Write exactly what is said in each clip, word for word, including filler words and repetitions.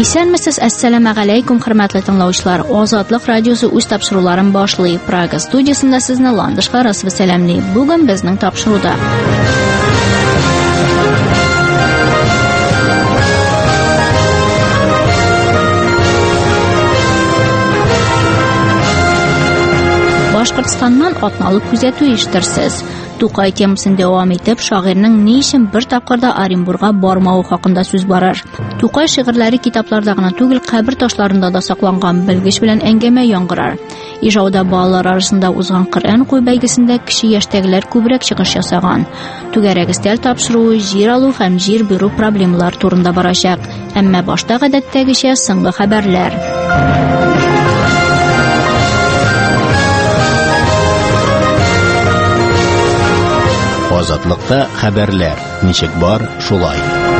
Исәнмесез, әссәламу алейкум, хөрмәтле тыңлаучылар. Азатлык радиосы үз тапшыруларын башлый. Прага студиясында сезне Ландышка расвы сәламли. Бүген безнең тапшыруда. Башкортстаннан атналык күзәтү ишеттерсез. Тукай темасын дәвам итеп, шагыйрьнең ни өчен бер тапкырда Оренбургка бармавы хакында сүз барыр. Тукай шигырьләре китапларда гына түгел, кабер ташларында да сакланган белгеч белән әңгәмә яңгырар. Ижауда балалар арасында узган Коръән куй бәйгесендә кече яшьтәгеләр күбрәк чыгыш ясаган. Түгәрәк өстәл тапшыруы, җир алу һәм җир бирү проблемалар турында барачак. Әмма башта гадәттәгечә соңгы хәбәрләр. Азатлыкта хәбәрләр. Ничек бар, шулай.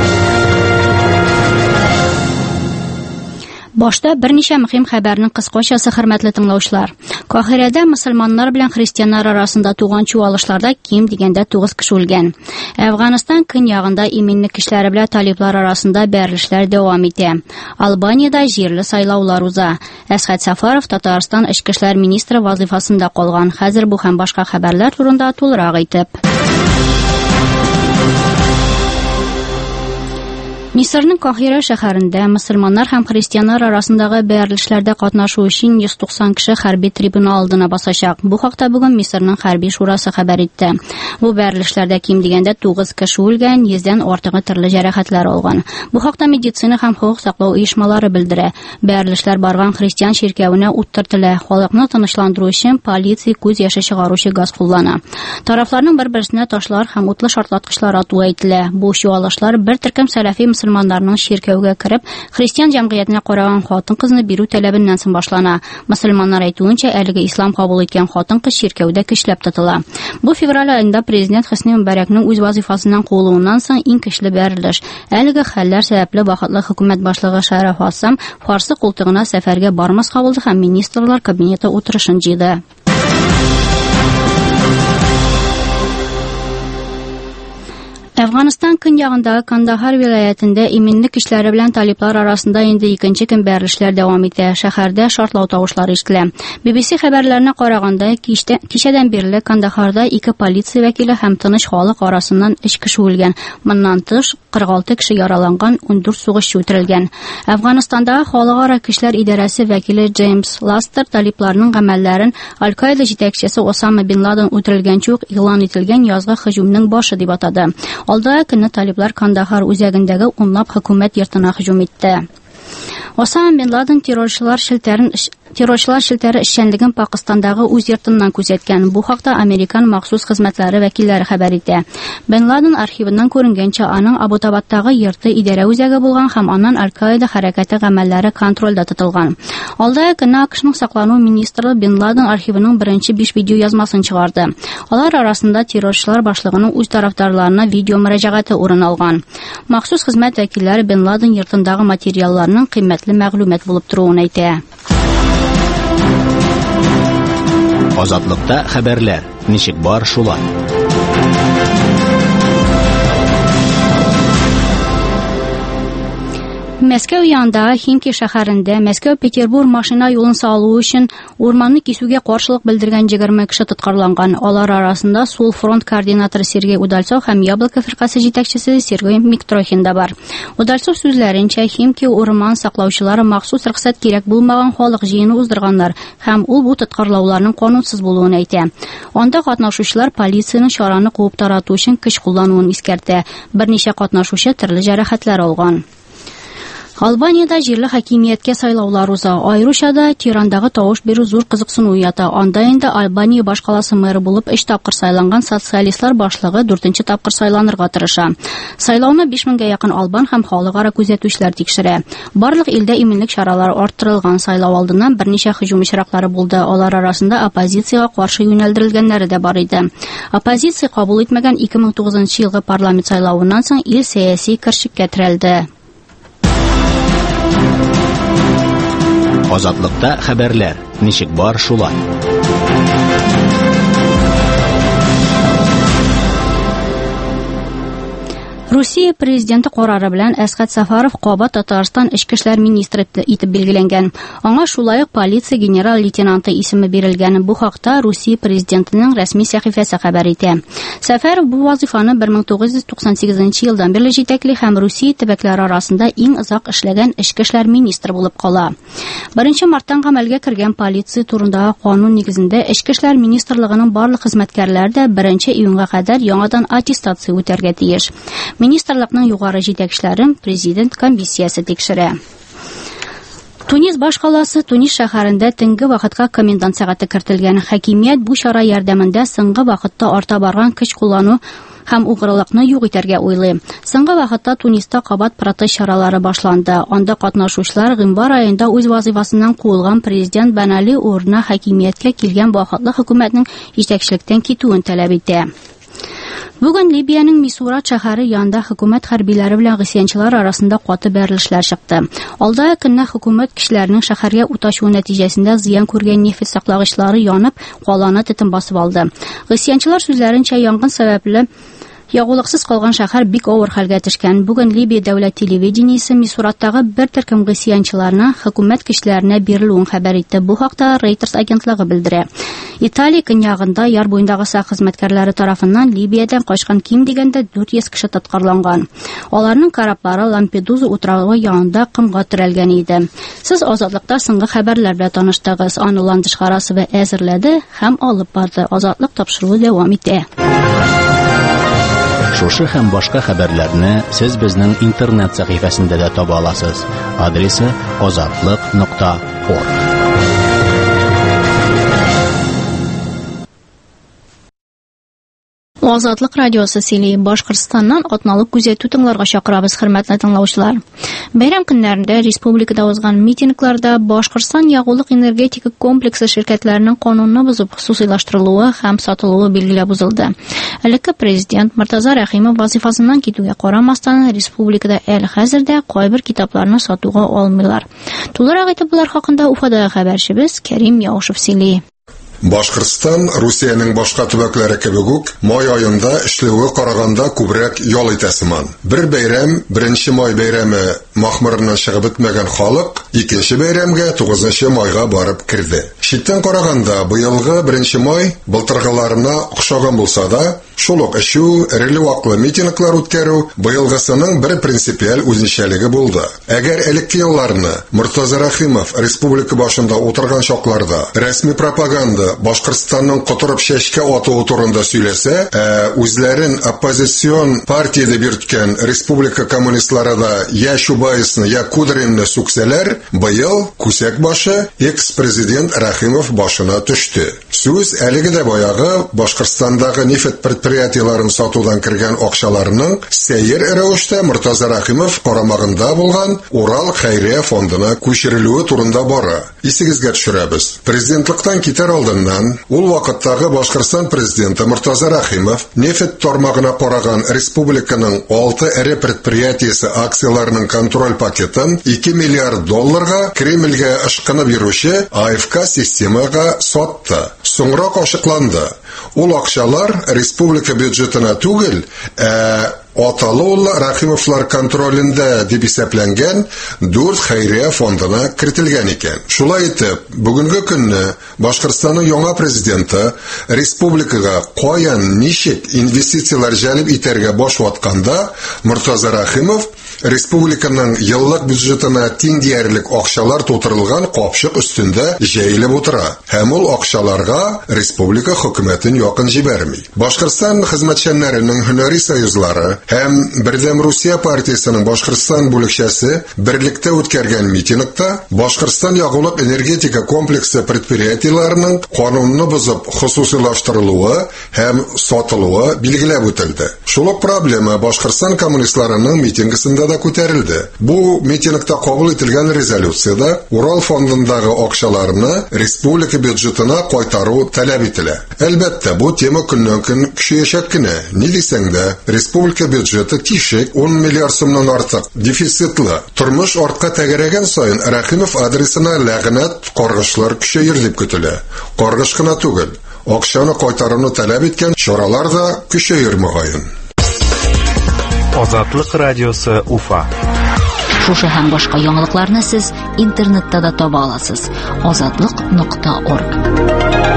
Башта берничә мөһим хәбәрнең кыскачасы, хөрмәтле тыңлаучылар. Каһирәдә мөселманнар белән христианнар арасында туган чуалышларда ким дигәндә тугыз кеше үлгән. Әфганстан көньягында именле кешеләре белән талиблар арасында бәрелешләр дәвам итә. Албаниядә җирле сайлаулар уза. Әсхәт Сафаров Татарстан эчке эшләр министры вазифасында калган. Хәзер бу һәм башка хәбәрләр турында тулырак әйтеп. Мисырның Каһира шәһәрендә мөселманнар һәм христианнар арасындагы бәрелешләрдә катнашу өчен йөз туксан кеше хәрби трибунал алдына басачак. Бу хакта бүген Мисырның хәрби шурасы хәбәр итте. Бу бәрелешләрдә ким дигәндә тугыз кеше үлгән, йөздән артыгы төрле җәрәхәтләр алган. Бу хакта медицина һәм хукук саклау оешмалары белдерә. Бәрелешләр барган христиан ширкәвенә уттыртыла. Халыкны тынычландыру өчен полиция күз яше чыгаручы газ куллана. Тарафларның бер-берсенә ташлар һәм утлы шартлаткычлар атуы әйтелә. Бу чуалышлар бер төркем сәләфи мөселманнарның ширкәүгә кереп, христиан җәмгыятенә караган хатын-кызны бирү талабыннан соң башлана. Мөселманнар әйтүенчә, әлеге ислам кабул иткән хатын-кыз ширкәүдә көчләп тотыла. Бу февраль айында президент Хөсни Мөбарәкнең үз вазифасыннан куылуыннан соң иң көчле бәрелеш. Әлеге хәлләр сәбәпле вакытлы хөкүмәт башлыгы Шәрәф Хасам Фарсы култыгына сәфәргә бармаска булды һәм министрлар кабинеты утырышын җыйды. Әфганстан көньягындагы Кандахар вилаятендә именле кешеләре белән талиблар арасында инде икенче көн бәрелешләр дәвам итә. Шәһәрдә шартлау тавышлары ишетелә. би би си хәбәрләренә караганда, кичәдән бирле Кандахарда ике полиция вәкиле һәм тыныч халык арасыннан өч кеше үлгән. Моннан тыш кырык алты кеше яраланган, ундүрт сугышчы үтерелгән. Әфганстандагы халыкара кешеләр идарәсе вәкиле Джеймс Ластер талибларның гамәлләрен Аль-Каида җитәкчесе Осама бин Ладен үтерелгәнче үк игълан ителгән язгы һөҗүмнең башы дип атады. Алда көнне талиблар Кандахар үзәгендәге унлап хөкүмәт йортына һөҗүм итте. Осама бин Ладен террорчылар шелтәрен Террорчылар шелтәре эшчәнлеген Пакистандагы үз йортыннан күзәткән. Бу хакта Американ махсус хезмәтләре вәкилләре хәбәр итә. Бен Ладен архивыннан күренгәнчә, аның Абу-Табадтагы йорты идарә үзәге булган һәм аннан Аль-Каида хәрәкәте гамәлләре контрольдә тотылган. Алда көнне АКШның саклану министры Бен Ладен архивының беренче биш видео язмасын чыгарды. Алар арасында террорчылар башлыгының үз тарафдарларына видео мөрәҗәгате урын алган. Махсус хезмәт вәкилләре Бен Ладен йортындагы материалларның кыйммәтле мәгълүмат булып торуын әйтә. Азатлыкта хәбәрләр. Ничек бар, шулай. Мәскәү янында Химки шәһәрендә Мәскәү-Петербург машина юлын салу өчен урманны кисүгә каршылык белдергән егерме кеше тоткарланган. Алар арасында Сул фронт координаторы Сергей Удальцов һәм Яблоко фиркасы җитәкчесе Сергей Миктрохин да бар. Удальцов сүзләренчә, Химки урман саклаучылары махсус рөхсәт кирәк булмаган халык җыены уздырганнар һәм ул бу тоткарлауларның канунсыз булуын әйтә. Анда катнашучылар полициянең чараны куып тарату өчен көч куллануын искәртә. Берничә катнашучы төрле җәрәхәтләр алган. Албаниядә җирле хакимияткә сайлаулар уза. Айрушада Тирандагы тавыш бирү зур кызыксыну уята. Анда инде Албания башкаласы мэры булып өч тапкыр сайланган социалистлар башлыгы дүртенче тапкыр сайланырга тырыша. Сайлауны биш меңгә якын албан һәм халыкара күзәтүчеләр тикшерә. Барлык илдә иминлек чаралары арттырылган. Сайлау алдыннан берничә һөҗүм очраклары булды. Алар арасында оппозициягә каршы юнәлдерелгәннәре дә бар иде. Оппозиция кабул итмәгән ике мең тугызынчы елгы парламент сайлавыннан соң ил сәяси кыршыкка терәлде. Азатлыкта хәбәрләр. Ничек бар, шулай. Россия президенты карары белән Әсгать Сафаров Каба Татарстан эчке эшләр министры итеп билгеләнгән. Аңа шулай ук полиция генерал-лейтенанты исеме бирелгән. Бу хакта Россия президентының рәсми сәхифәсе хәбәр итә. Сафаров бу вазифаны бер мең тугыз йөз туксан сигезенче елдан бирле җитәкли һәм Россия төбәкләре арасында иң озак эшләгән эчке эшләр министры булып кала. беренче марттан гамәлгә кергән полиция турындагы канун нигезендә эчке эшләр министрлыгының барлык хезмәткәрләре дә беренче июньгә кадәр яңадан аттестация үтәргә тиеш. Министрлыкның югары җитәкчеләрен президент комиссиясе тикшерә. Тунис башкаласы Тунис шәһәрендә төнге вакытка комендант сәгате кертелгән. Хакимият бу чара ярдәмендә соңгы вакытта арта барган көч куллану һәм угрылыкны юк итәргә уйлый. Соңгы вакытта Туниста кабат протест чаралары башланды. Анда катнашучылар гыйнвар аенда үз вазифасыннан куылган президент Бен Али урынына хакимияткә килгән вакытлы хөкүмәтнең җитәкчелектән китүен таләп итә. Бүген Либиянең Мисурат шәһәре янында хөкүмәт хәрбиләре белән гысьянчылар арасында каты бәрелешләр чыкты. Алдагы көнне хөкүмәт кешеләренең шәһәргә уташуы нәтиҗәсендә зыян күргән нефт саклагычлары янып, каланы тотын басып алды. Гысьянчылар сүзләренчә янгын сәбәпле ягулыксыз калган шәһәр бик авыр хәлгә төшкән. Бүген Либия дәүләт телевидениесе Мисураттагы бер төркем гысьянчыларына хөкүмәт кешеләренә бирелүен хәбәр итте. Бу хакта Reuters агентлыгы белдерә. Италия көньягында яр буендагы сак хезмәткәрләре тарафыннан Либиядән качкан ким дигәндә дүрт йөз кеше тоткарланган. Аларның кораблары Лампедуза утрагы янында кымга терәлгән иде. Сез Азатлыкта соңгы хәбәрләр белән таныштыгыз. Аны Ландыш Харасова әзерләде һәм алып барды. Азатлык тапшыруы дәвам итә. Шушы һәм башка хәбәрләрне сез безнең интернет сәхифәсендә дә таба аласыз. Адресы азатлык нокта орг. Азатлык радиосы сөйли. Башкортстаннан атналык күзәтү тыңларга чакырабыз, хөрмәтле тыңлаучылар. Бәйрәм көннәрендә республикада узган митингларда Башкортстан ягулык энергетика комплексы ширкәтләренең канунны бозып хусусыйлаштырылуы һәм сатылуы билгеләп узылды. Элекке президент Мортаза Рәхимов вазифасыннан китүгә карамастан республикада әле хәзердә кайбер китапларны сатуга алмыйлар. Тулырак итеп булар хакында Уфадагы хәбәрчебез Кәрим Яушев сөйли. Башкортстан Русиянең башка төбәкләре кебек үк май аенда эшләүгә караганда күбрәк ял итәсеман. Бер бәйрәм, беренче май бәйрәме махмырыннан чыгып бетмәгән халык, икенче бәйрәмгә тугызынчы майга барып кирде. Читтән караганда быелгы беренче май былтыргыларына охшаган булса да, шул ук эчү, эреле-ваклы митинглар үткәрү быелгысының бер принципиаль үзенчәлеге булды. Әгәр элекке елларны Мортаза Рәхимов республика башында утырган чакларда рәсми пропаганда Башкортстанның котырып чәчкә атуы турында сөйләсә, ә үзләрен оппозицион партияда бирткән республика коммунистлары да я Чубайсны, я Кудринны сүксәләр, быел күсәк башы экс-президент Рәхимов башына төште. Сүз әлеге дә баягы Башкортстандагы нефт предприятиеларын сатудан кергән акчаларның сәер рәвештә Мортаза Рәхимов карамагында булган Урал хәйрия фондына күчерелүе турында бара. Исегезгә төшерәбез. Президентлыктан китәр алдыннан ул вакыттагы Башкортстан президенты Мортаза Рәхимов нефт тармагына караган республиканың алты эре предприятиесе акцияларының контроль пакетын ике миллиард долларга Кремльгә ышкынып йөрүче АФК системага сатты. Соңрак ачыкланды. Ул акчалар республика бюджетына түгел, ә Аталуы Рәхимовлар контролендә дип исәпләнгән дүрт хәйрия фондына кертелгән икән. Шулай итеп, бүгенге көнне Башкортстанның яңа президенты республикага каян ничек инвестициялар җәлеп итәргә баш ватканда, Мортаза Рәхимов республиканың еллык бюджетына тиң диярлек акчалар тутырылган капчык өстендә җәелеп утыра. Һәм ул акчаларга республика хөкүмәтен якын җибәрми. Башкортстан хезмәтчәннәренең һөнәри союзлары һәм Бердәм Русия партиясының Башкортстан бүлекчәсе берлектә үткәргән митингта Башкортстан ягулык энергетика комплексы предприятиеләренең канунны бозып хусусыйлаштырылуы һәм сатылуы билгеләп үтелде. Шул ук проблема Башкортстан коммунистларының митингысында да күтәрелде. Бу митингта кабул ителгән резолюциядә Урал фондындагы акчаларны республика бюджетына кайтару таләп ителә. Әлбәттә, бу тема көннән-көн көчәячәк кенә. Ни дисәң дә, республика бюджеты тишек он миллиард сумнан артык дефицитлы. Тормыш артка тәгәрәгән саен Рәхимов адресына ләгънәт, каргышлар көчәер дип көтелә. Каргыш кына түгел, акчаны кайтаруны таләп иткән чаралар да көчәер мөгаен. Азатлык радиосы Уфа. Шушы һәм башка яңалыкларны сез интернетта да таба аласыз. азатлык нокта орг.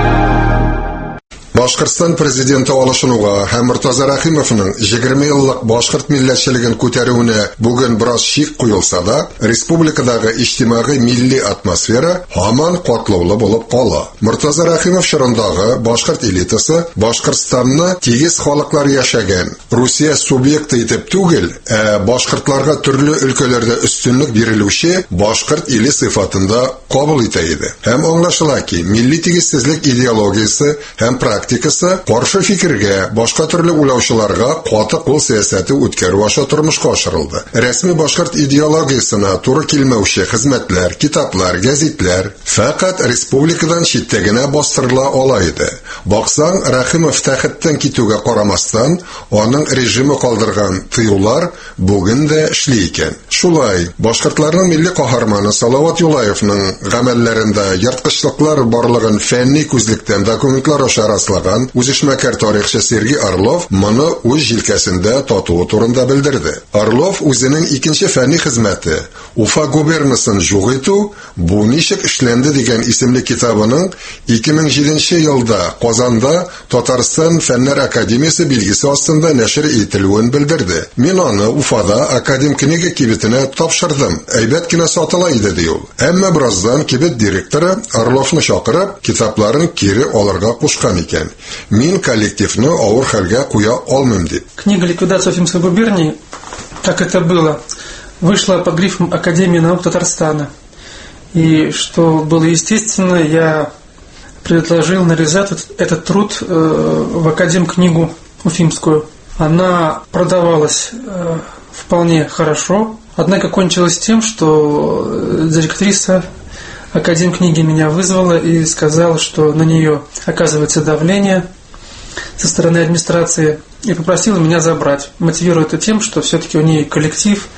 Башкортстан президенты алышынуга һәм Муртаза Рәхимовның егерме еллык башкорт милләтчелеген күтәрүенә бүген бераз шик куелса да, республикадагы иҗтимагый милли атмосфера һаман катлаулы булып кала. Муртаза Рәхимов чорындагы башкорт элитасы Башкортстанны тигез халыклар яшәгән Русия субъекты итеп түгел, ә башкортларга төрле өлкәләрдә өстенлек бирелүче башкорт иле сыйфатында кабул итә иде. Һәм аңлашыла ки, милли тигезсезлек идеологиясе һәм практикасы каршы фикергә, башка төрле уйлаучыларга каты кул сәясәте үткәрү аша тормышка ашырылды. Рәсми башкорт идеологиясенә туры килмәүче хезмәтләр, китаплар, гәзитләр фақат республикадан читтә генә бастырыла ала иде. Баксаң, Рәхимов тәхеттән китүгә карамастан, аның режимы калдырган тыюлар бүген дә эшли икән. Шулай, башкортларның милли каһарманы Салават Юлаевның гамәлләрендә ярткычлыклар барлыгын фәнни күзлектән документлар аша раслаган үзешмәкәр тарихчы Сергей Орлов моны үз җилкәсендә татуы турында белдерде. Орлов үзенең икенче фәнни хезмәте Уфа губернасын юк итү бу ничек эшләнде дигән исемле китабының ике мең җиденче елда Казанда Татарстан Фәннәр академиясе билгесе астында нәшер ителүен белдерде. Мин аны Уфада академ книга кибетенә тапшырдым. Әйбәт кенә сатыла иде ди ул. Әмма бераздан кибет директоры Орловны чакырып, китапларын кире алырга кушкан икән. Мин коллективны авыр хәлгә куя алмыйм дип. Книга «Ликвидация Уфимской губернии», как это было, вышла под грифом Академии наук Татарстана. И что было естественно, я предложил нарезать этот труд в Академ-книгу Уфимскую. Она продавалась вполне хорошо, однако кончилось тем, что директриса Академ-книги меня вызвала и сказала, что на нее оказывается давление со стороны администрации, и попросила меня забрать, мотивируя это тем, что все-таки у нее коллектив,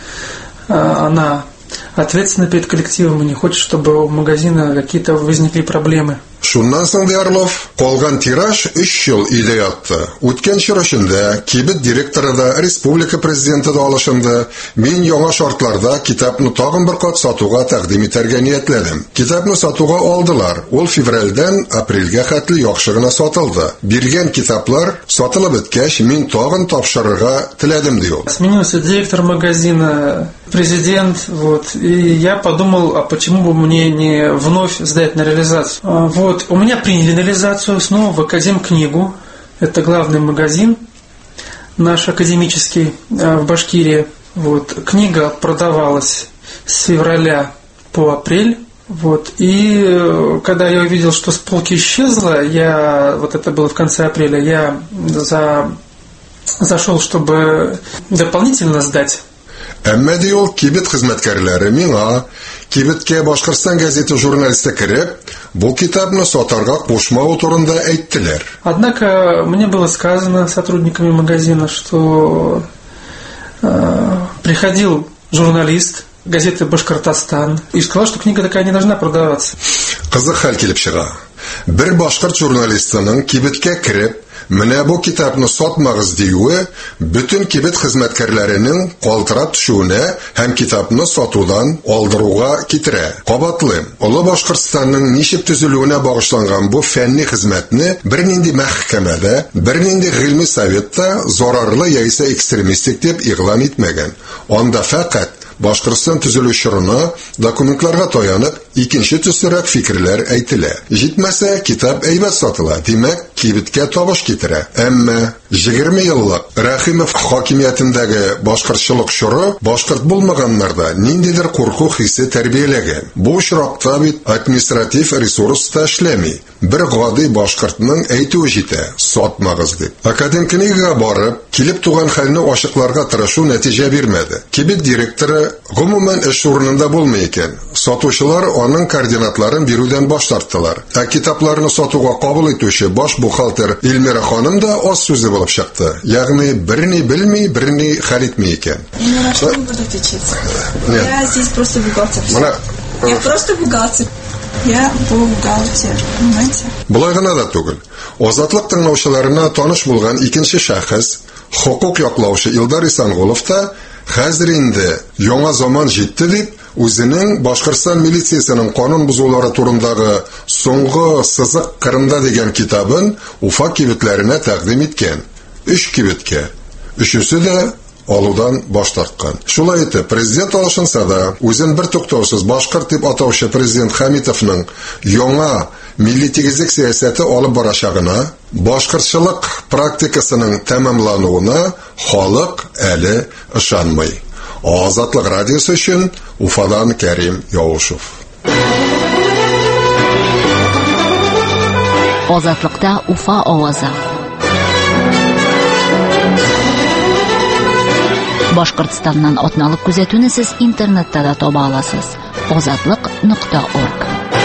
она ответственна перед коллективом и не хочет, чтобы у магазина какие-то возникли проблемы. Шуннан соң Орлов калган тираж өч ел өйдә ятты. Үткән чорышында кибет директоры да, республика президенты да алышынды. Мин яңа шартларда китапны тагын бер кат сатуга тәкъдим итәргә ниятләдем. Китапны сатуга алдылар. Ул февральдән апрельгә хәтле яхшы гына сатылды. Биргән китаплар сатылып беткәч, мин тагын тапшырырга теләдем ди ул. Сменился директор магазина, президент, вот, и я подумал, а почему бы мне не вновь сдать на реализацию. Вот. Вот, у меня приняли на реализацию снова в Академ-книгу. Это главный магазин наш академический в Башкирии. Вот, книга продавалась с февраля по апрель. Вот, и когда я увидел, что с полки исчезла, я, вот это было в конце апреля, я за, зашел, чтобы дополнительно сдать. Әмма ди ул кибет хезмәткәрләре миңа, кибеткә Башкортстан газеты журналисты кереп, бу китапны сатарга кушмау турында әйттеләр. Однако мне было сказано сотрудниками магазина, что э, приходил журналист газеты «Башкортостан» и сказал, что книга такая не должна продаваться. Кызык хәл килеп чыга. Бер башкорт журналистының кибеткә кереп, менә бу китапны сатмагыз диюе бүтән кибет хезмәткәрләренең калтырап төшүенә һәм китапны сатудан алдыруга китерә. Кабатлы, Олы Башкортстанның ничек төзелүенә багышланган бу фәнни хезмәтне бернинди мәхкәмәдә, бернинди гыйльми советта зарарлы яисә экстремистик дип игълан итмәгән. Анда фақат Башкортстан төзелү чорына документларга таянып, икенче төсерәк фикерләр әйтелә. Җитмәсә, китап әйбәт сатыла, димәк, кибеткә табыш китерә. Әмма егерме еллык Рәхимов хакимиятендәге башкортчылык чоры башкорт булмаганнарда ниндидер курку хисе тәрбияләгән. Бу очракта бит административ ресурс та эшләми. Бер гади башкортның әйтүе җитә: сатмагыз дип. Академ книгага барып, килеп туган хәлне ачыкларга тырышу нәтиҗә бирмәде. Кибет директоры гомумән эш урынында булмый икән. Сатучылар аның координатларын бирүдән баш тарттылар. Ә китапларны сатуга кабул итүче баш бухгалтер Илмира ханым да аз сүзе булып чыкты. Ягъни берни белми, берни хәл итми икән. Я здесь просто бухгалтер. Я просто бухгалтер. Я бухгалтер, понимаете? Булай гына да түгел. Азатлык тыңлаучыларына таныш булган икенче шәхес Хокук яклаучы Илдар Исангулов та хәзер инде яңа заман җитте дип үзенең Башкортстан милициясенең канун бузулары турындагы соңгы сызык Кырымда дигән китабын Уфа кибетләренә тәкъдим иткән. Өч кибеткә. Өчесе дә алудан баш тарткан. Шулай итеп, президент алышынса да, үзен бер туктаусыз башкорт дип атаучы президент Хамитовның яңа милли тигезлек сәясәте алып барачагына, башкортчылык практикасының тәмамлануына халык әле ышанмый. Азатлык радиосы өчен Уфадан Кәрим Яушев. Азатлыкта Уфа авазы. Башкортстаннан атналык күзәтүне сез интернетта да таба аласыз. азатлык нокта орг.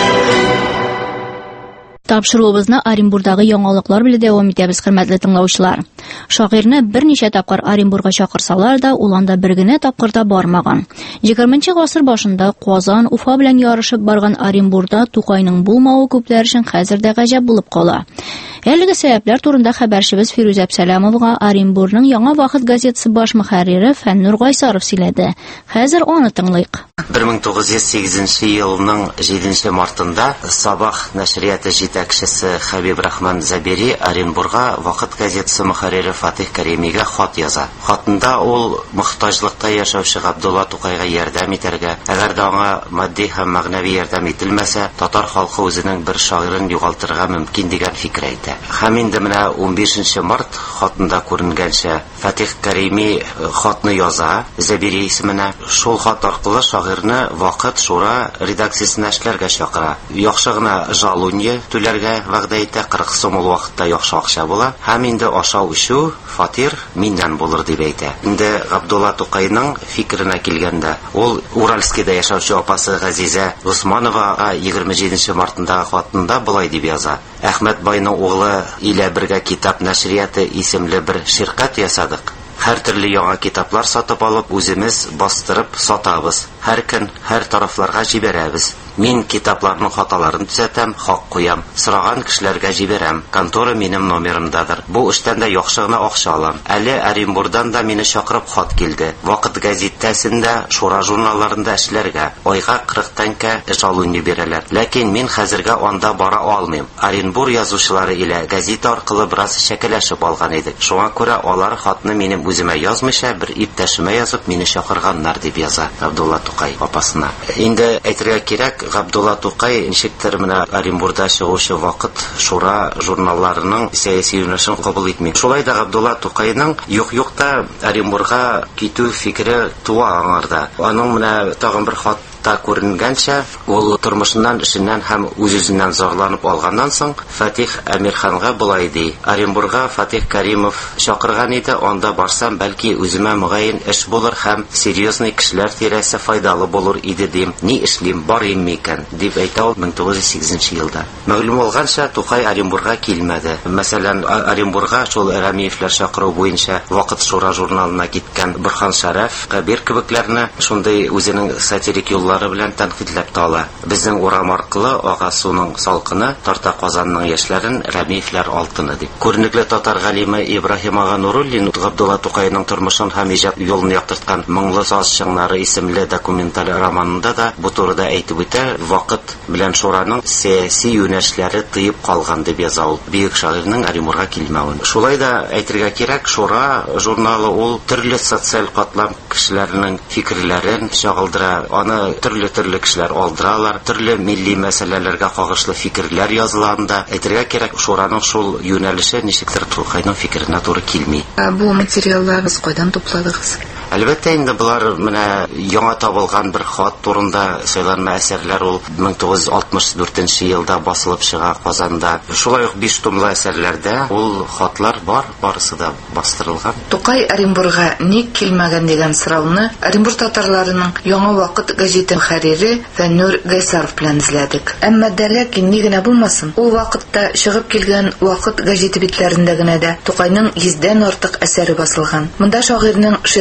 Тапшыруыбызны Оренбургдагы яңалыклар белән дәвам итәбез, хөрмәтле тыңлаучылар. Шагыйрьне берничә тапкыр Оренбургга чакырсалар да, ул анда бер генә тапкырда бармаган. егерменче гасыр башында Казан, Уфа белән ярышып барган Оренбургда Тукайның булмавы күпләр өчен хәзер дә гаҗәп булып кала. Әлеге сәбәпләр турында хәбәрчебез Фирүзә Әбсәләмовга Оренбургның Яңа вакыт газетасы баш мөхәррире Фәннур Гайсаров сөйләде. Хәзер аны тыңлыйк. бер мең тугыз йөз сигезенче елның җиденче мартында Сабах нәшрияты җитәкчесе Хәбиб Рахман Забери Оренбургга вакыт газетасы мөхәррире Фатих Кәримигә хат яза. Хатында ул мохтаҗлыкта яшәүче Габдулла Тукайга ярдәм итәргә, әгәр дә аңа матди һәм мәгънәви ярдәм ителмәсә, татар халкы үзенең бер шагыйрен югалтырга мөмкин дигән фикер әйтә. Һәм инде менә унбишенче март хатында күренгәнчә Фатих Кәрими хатны яза Забери исеменә. Шул хат аркылы шагыйрьне вакыт шура редакциясенә эшләргә чакыра. Яхшы гына жалунья түләргә вәгъдә итә, кырык сум ул вакытта яхшы акча була. Һәм инде ашау-ичү, фатир миннән булыр дип әйтә. Инде Габдулла Тукайның фикеренә килгәндә, ул Уральскида яшәүче апасы Газизә Усмановага егерме җиденче мартындагы хатында булай дип яза. Әхмәт байның углы илә бергә китап нәшрияты исемле бер ширкәт ясадык. Һәр төрле яңа китаплар сатып алып, үзебез бастырып сатабыз. Һәр көн һәр тарафларга җибәрәбез. Мин китапларның хаталарын төзәтәм, хак куям. Сораган кешеләргә җибәрәм. Контора минем номерымдадыр. Бу эштән дә яхшы гына акча алам. Әле Оренбургдан да мине чакырып хат килде. Вакыт газетасында, Шура журналларында эшләргә. Айга кырык тәңкә жалунья бирәләр. Ләкин мин хәзергә анда бара алмыйм. Оренбург язучылары илә газета аркылы бераз шәкеләшеп алган идек. Шуңа күрә алар хатны минем үземә язмыйча, бер иптәшемә язып, мине чакырганнар дип яза Габдулла Тукай апасына. Инде әйтергә кирәк, Габдулла Тукай ничектер менә Оренбургда чыгучы вакыт Шура журналларының сәяси юнәлешен кабул итми. Шулай да Габдулла Тукайның юк-юкта Оренбургга китү фикере туа аңарда. Аның менә тагын бер хат та күренгәнчә, ул тормышыннан, эшеннән һәм үз-үзеннән зарланып алганнан соң Фатих Әмирханга булай ди: Оренбургга Фатих Кәримов чакырган иде, анда барсам, бәлки үземә мөгаен эш булыр һәм серьезный кешеләр тирәсе файдалы булыр иде дим. Ни эшлим, барыйм микән дип әйтә ул мең тугыз йөз сигезенче елда. Мәгълүм булганча, Тукай Оренбургга килмәде. Мәсәлән, Оренбургга шул Рәмиевләр чакыру буенча Вакыт Шура журналына киткән Борхан Шәрәф, Кабир кебекләрне шундый үзенең сатирик юллары белән тәнкыйтьләп тала. Безнең урам аркылы ага суның салкыны, тарта Казанның яшьләрен Рәмиевләр алтыны дип. Күренекле татар галиме Ибраһим ага Нуруллин Габдулла Тукайның тормышын һәм иҗат юлын яктырткан Моңлы саз чыңнары исемле документаль романында да бу турыда әйтеп үтә. Вакыт белән Шураның сәяси юнәлешләре тыеп калган дип яза ул бөек шагыйрьнең Оренбургга килмәвен. Шулай да әйтергә кирәк, Шура журналы ул төрле социаль катлам кешеләренең фикерләрен чагылдыра. Аны төрле-төрле кешеләр алдыралар, төрле милли мәсьәләләргә кагышлы фикерләр язылганда, әйтергә кирәк, Шураның шул юнәлеше ничектер Тукайның фикеренә туры килми. Бу материалларны кайдан тупладыгыз? Әлбәттә, инде булар менә яңа табылган бер хат турында сөйләнмә әсәрләр ул мең тугыз йөз алтмыш дүртенче елда басылып чыга Казанда. Шулай ук биш томлы әсәрләрдә ул хатлар бар, барысы да бастырылган. Тукай Оренбургга ник килмәгән дигән сорауны Оренбург татарларының Яңа вакыт газеты мөхәррире Фәннур Гайсаров белән эзләдек. Әмма дә ләкин ни генә булмасын, ул вакытта чыгып килгән Вакыт газеты битләрендә генә дә Тукайның йөздән артык әсәре басылган. Монда шагыйрьнең шигырьләре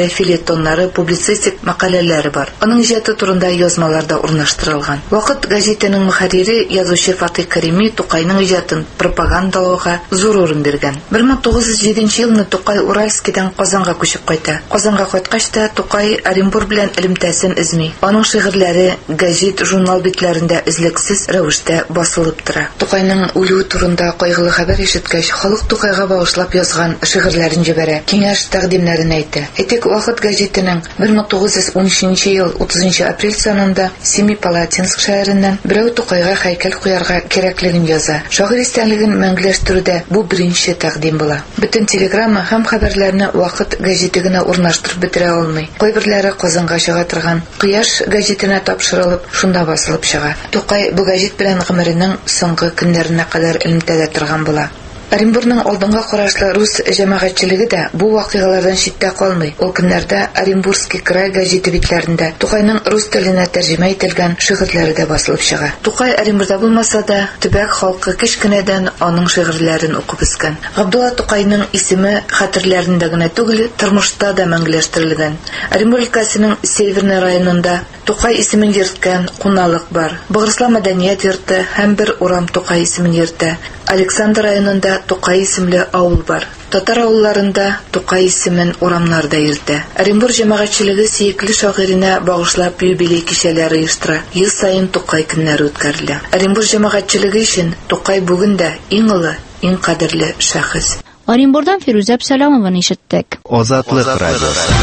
романнары, филетоннары, публицистик мәкаләләре бар. Аның иҗаты турында язмалар да урнаштырылган. Вакыт газетаның мөхәррире, язучы Фатих Карими Тукайның иҗатын пропагандалауга зур урын биргән. бер мең тугыз йөз җиденче елны Тукай Уральскидан Казанга күчеп кайта. Казанга кайткач та Тукай Оренбур белән элемтәсен изми. Аның шигырьләре гәзит, журнал битләрендә излексез рәвештә басылып тора. Тукайның үлүе турында кайгылы хәбәр ишеткәч, халык Тукайга багышлап язган шигырьләрен җибәрә, киңәш тәкъдимнәрен әйтә. Әйтик, Вакыт газетаның бер мең тугыз йөз ун өченче ел утызынчы апрель санында Семипалатинск шәһәреннән берәү Тукайга һәйкәл куярга кирәклеген яза. Шагыйрь истәлеген мәңгеләштерүдә бу беренче тәкъдим була. Бөтен телеграмма һәм хәбәрләрне Вакыт газетыгына урнаштырып бетерә алмый. Кайберләре Казанга чыга торган Кояш газетына тапшырылып, шунда басылып чыга. Тукай бу газет белән гомеренең соңгы көннәренә кадәр элемтәдә торган була. Оренбурның алдыңга карашлы рус җәмәгатьчелеге дә бу вакыйгалардан читтә калмый. Ул көннәрдә Оренбургский край газеты битләрендә Тукайның рус теленә тәрҗемә ителгән шигырьләре дә басылып чыга. Тукай Оренбурда булмаса да, төбәк халкы кичкенәдән аның шигырьләрен укып үскән. Габдулла Тукайның исеме хәтерләрендә генә түгел, тормышта да мәңгеләштерелгән. Оренбур өлкәсенең Северный районында Тукай исемен йөрткән куналык бар. Богырсла мәдәният йорты һәм бер урам Тукай исемен йөртә. Александр районында Тукай исемле авыл бар. Татар авылларында Тукай исемен урамнарда йөртә. Оренбур җәмәгатьчелеге сөекле шагыйренә багышлап юбилей кичәләре оештыра. Ел саен Тукай көннәре үткәрелә. Оренбур җәмәгатьчелеге өчен Тукай бүген дә иң олы, иң кадерле шәхес. Оренбурдан Фируза Әбсәләмованы ишеттек. Азатлык радиосы.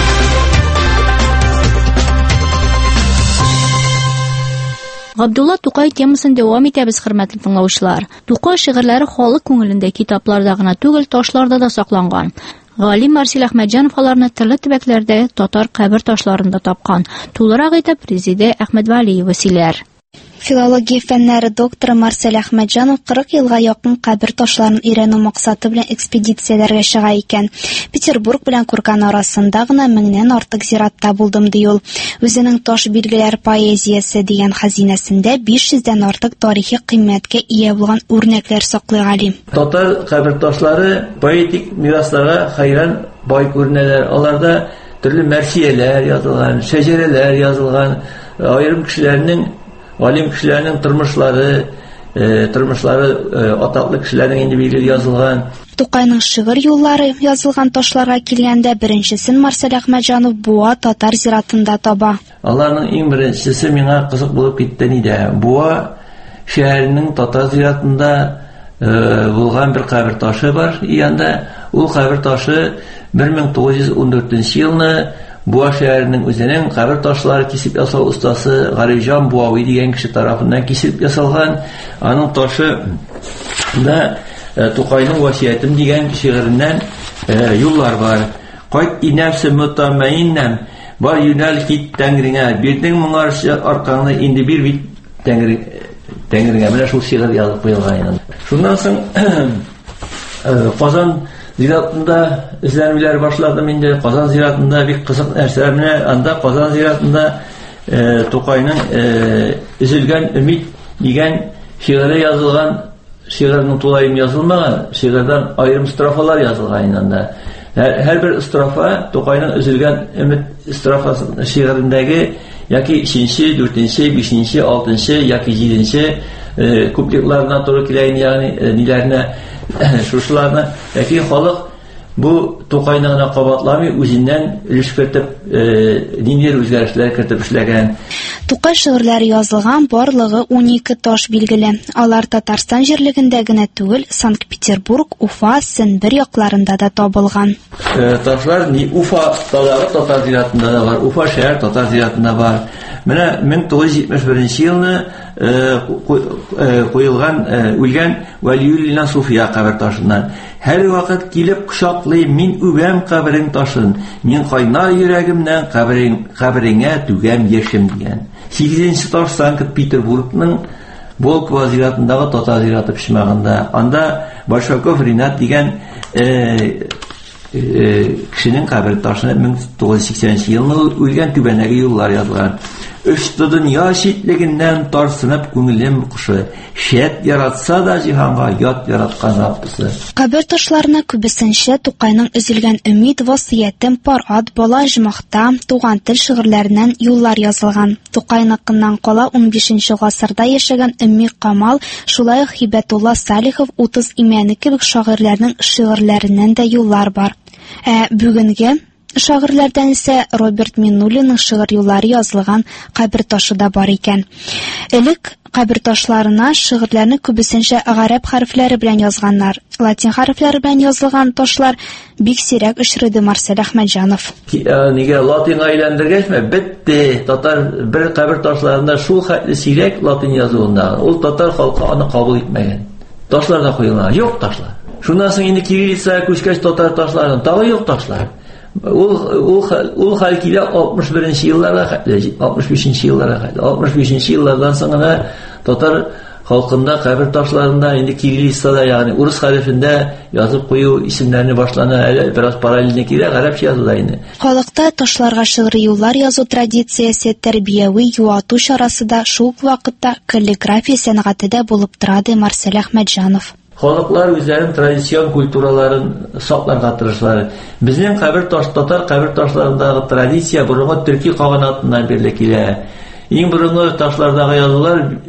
Габдулла Тукай темасын дәвам итәбез, хөрмәтле тыңлаучылар. Тукай шигырьләре халык күңелендә китапларда гына түгел, ташларда да сакланган. Галим Марсель Әхмәтҗанов аларны төрле төбәкләрдә татар кабер ташларында тапкан. Тулырак итеп Резеда Әхмәтвалиева сөйләр. Филология фәннәре докторы Марсель Әхмәтҗанов кырык елга якын кабер ташларын өйрәнү максаты белән экспедицияләргә чыга икән. Петербург белән Курган арасында гына меңнән артык зиратта булдым ди ул. Үзенең таш билгеләр поэзиясе дигән хәзинәсендә биш йөздән артык тарихи кыйммәткә ия булган үрнәкләр саклый галим. Татар кабер ташлары поэтик мирасларга хайран бай күренәләр. Аларда төрле мәрсияләр язылган, шәҗәрәләр язылган, аерым кешеләрнең Галим кешеләрнең тормышлары, э, тормышлары э, атаклы кешеләрнең инде билгеле язылган. Тукайның шигырь юллары язылган ташларга килгәндә беренчесен Марсель Әхмәтҗанов Буа татар зиратында таба. Аларның иң беренчесе миңа кызык булып китте иде. Буа шәһәренең татар зиратында э, булган бер кабер ташы бар. Янда ул кабер ташы бер мең тугыз йөз ун дүртенче елны Буа шәһәренең үзенең кабер ташлары кисеп ясау ustaсы Гариҗан Буави дигән кеше тарафыннан кисеп ясалган. Аның ташы да э, Тукайның васиятым дигән шигыреннән э, юллар бар. Кайт инәфсе мутамаиннәм, бар юнәл кит тәңреңә, бирдең моңарчы аркаңны инде бир бит тәңреңә. Тәңреңә менә шул шигырь язып куелган. Шуннан соң Казан зиратында эзләнүләр башладым инде. Казан зиратында бик кызык нәрсәләр менә анда Казан зиратында э, Тукайның э, Üzülгән өмид дигән шигыре язылган, шигырьнең тулаем язылмаган, шигырьдән аерым строфалар язылган анда. Һәр, һәр бер строфа Тукайның Üzülгән өмид строфасы шигырендәге яки өченче, дүртенче, бишенче, алтынчы яки җиденче э, куплетларына туры килә, ягъни э, ниләренә шушыларны, яки халык бу Тукайны гына кабатламый, үзеннән өлеш кертеп, ниндидер үзгәрешләр кертеп эшләгән. Тукай шигырьләре язылган барлыгы унике таш билгеле. Алар Татарстан җирлегендә генә түгел, Санкт-Петербург, Уфа, Сембер якларында да табылган. Ташлар ни Уфадагы татар зиратында да бар, Уфа шәһәр татар зиратында бар. Менә мең тугыз йөз җитмеш беренче елны куелган, үлгән Вәлиуллина Суфия кабер ташыннан. Һәр вакыт килеп кочаклый мин үбәм каберең ташын, мин кайнар йөрәгемнән каберең кабереңә түгәм яшем дигән. сигезенче таш Санкт-Петербургның Волкова зиратындагы татар зираты пишмагында. Анда Большаков Ринат дигән кешенең кабер ташына мең тугыз йөз сиксәненче елны үлгән түбәнәге юллар язылган. Өчтө дөнья читлегеннән тарсынып күңелем кушы, шәт яратса да җиһанга ят яраткан Раббысы. Кабер ташларына күбесенчә Тукайның өзелгән өмид, васыятем, парад, бала җмахта, туган тел шигырьләреннән юллар язылган. Тукайныкыннан кала унбишенче гасырда яшәгән Өмми Камал, шулай ук Хибатулла Салихов, утыз имәне кебек шагыйрьләрнең шигырьләреннән дә юллар бар. Ә бүгенге шагыйрьләрдән исә Роберт Миннуллинның шигырь юллары язылган кабер ташы да бар икән. Элек кабер ташларына шигырьләрне күбесенчә гарәп хәрефләре белән язганнар. Латин хәрефләре белән язылган ташлар бик сирәк очрады Марсель Әхмәтҗанов. Нигә латинга әйләндергәчме? Бетте. Татар бер кабер ташларында шул хәтле сирәк латин язуында. Ул татар халкы аны кабул итмәгән. Ташлар да куелган. Юк ташлар. Шуннан соң инде кириллица күчкәч татар ташларын тагы юк ташлар. Ул ул ул хәл килә алтмыш беренче елларга хәтле, алтмыш бишенче елларга хәтле. алтмыш бишенче еллардан соң гына татар халкында кабер ташларында инде кириллицада, ягъни урыс хәрефендә язып кую исемнәрне башлана, әле бераз параллельно килә гарәпчә языла инде. Халыкта ташларга шигъри юллар язу традициясе, тәрбияви юату чарасы да шул вакытта каллиграфия сәнгатедә булып тора, ди Марсель Әхмәтҗанов. Халыклар үзләренең традицион культураларын сакларга тырышлар. Безнең кабер таш татар кабер ташларындагы традиция борынгы төрки каганатыннан бирле килә. Иң борынгы ташлардагы язулар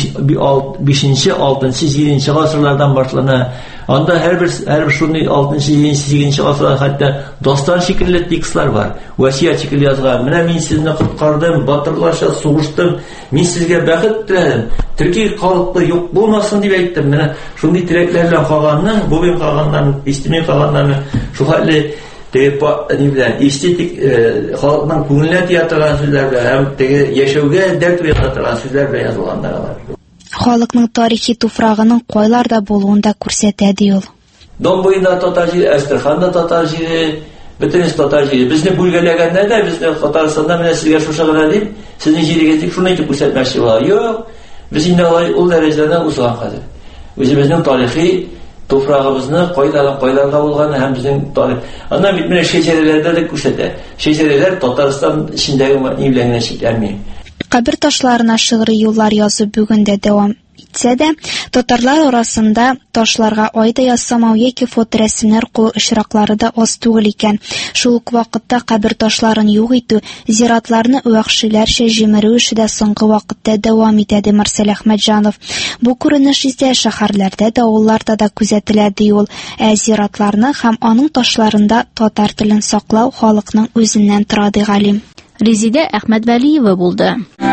бишенче, алтынчы, җиденче гасырлардан башлана. Анда һәрбер һәрбер шундый алтынчы, җиденче, сигезенче гасырларда хәтта достан шикелле текстлар бар. Васият шикелле язган. Менә мин сезне коткардым, батырларча сугыштым, мин сезгә бәхет теләдем. Төрки халкы юк булмасын дип әйттем. Менә шундый теләкләр белән калганның, бу бин калганнан, истемей калганнан шул хәтле Теpa ni bilen estetik halkның күңеленә тия торган сүзләр белән һәм теге яшәүгә дәрт уята торган сүзләр белән язылганнар бар. Халыкның тарихи туфрагының кайларда булуын да күрсәтә ди ул. Дон буенда татар җире, Әстерханда татар җире, бөтен татар җире. Безне бүлгәләгәндә дә безне Татарстанда менә сезгә шушы гына дип, сезнең җирегә тик шуны итеп күрсәтмәкче була. Юк, без инде алай ул дәрәҗәдә узган хәзер. Үзебезнең тарихи туфрагыбызны кайдан кайдан булган һәм безнең тарих. Анда бит менә шәҗәрәләрдә дә күрсәтә. Шәҗәрәләр Татарстан ичендәге нивләренә чикләнми. Кабер ташларына шигъри юллар язу бүген дә дәвам итсә дә, татарлар арасында ташларга айда ясамау яки фоторәсемнәр кую очраклары да аз түгел икән. Шул ук вакытта кабер ташларын юк итү, зиратларны вахшиләрчә җимерү эше дә соңгы вакытта дәвам итә, ди Марсель Әхмәтҗанов. Бу күренеш исә шәһәрләрдә дә, авылларда да күзәтелә, ди ул. Ә зиратларны һәм аның ташларында татар телен саклау халыкның үзеннән тора, ди галим. Резидә Әхмәтвәлиева булды.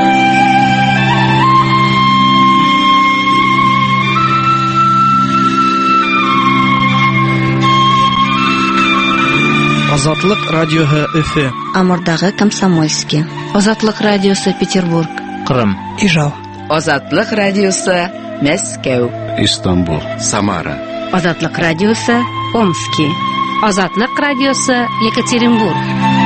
Азатлык радиоһы Өфе. Амурдагы Комсомольский. Азатлык радиосы Петербург. Кырым. Ижау. Азатлык радиосы Мәскәү. Истанбул. Самара. Азатлык радиосы Омский. Азатлык радиосы Екатеринбург.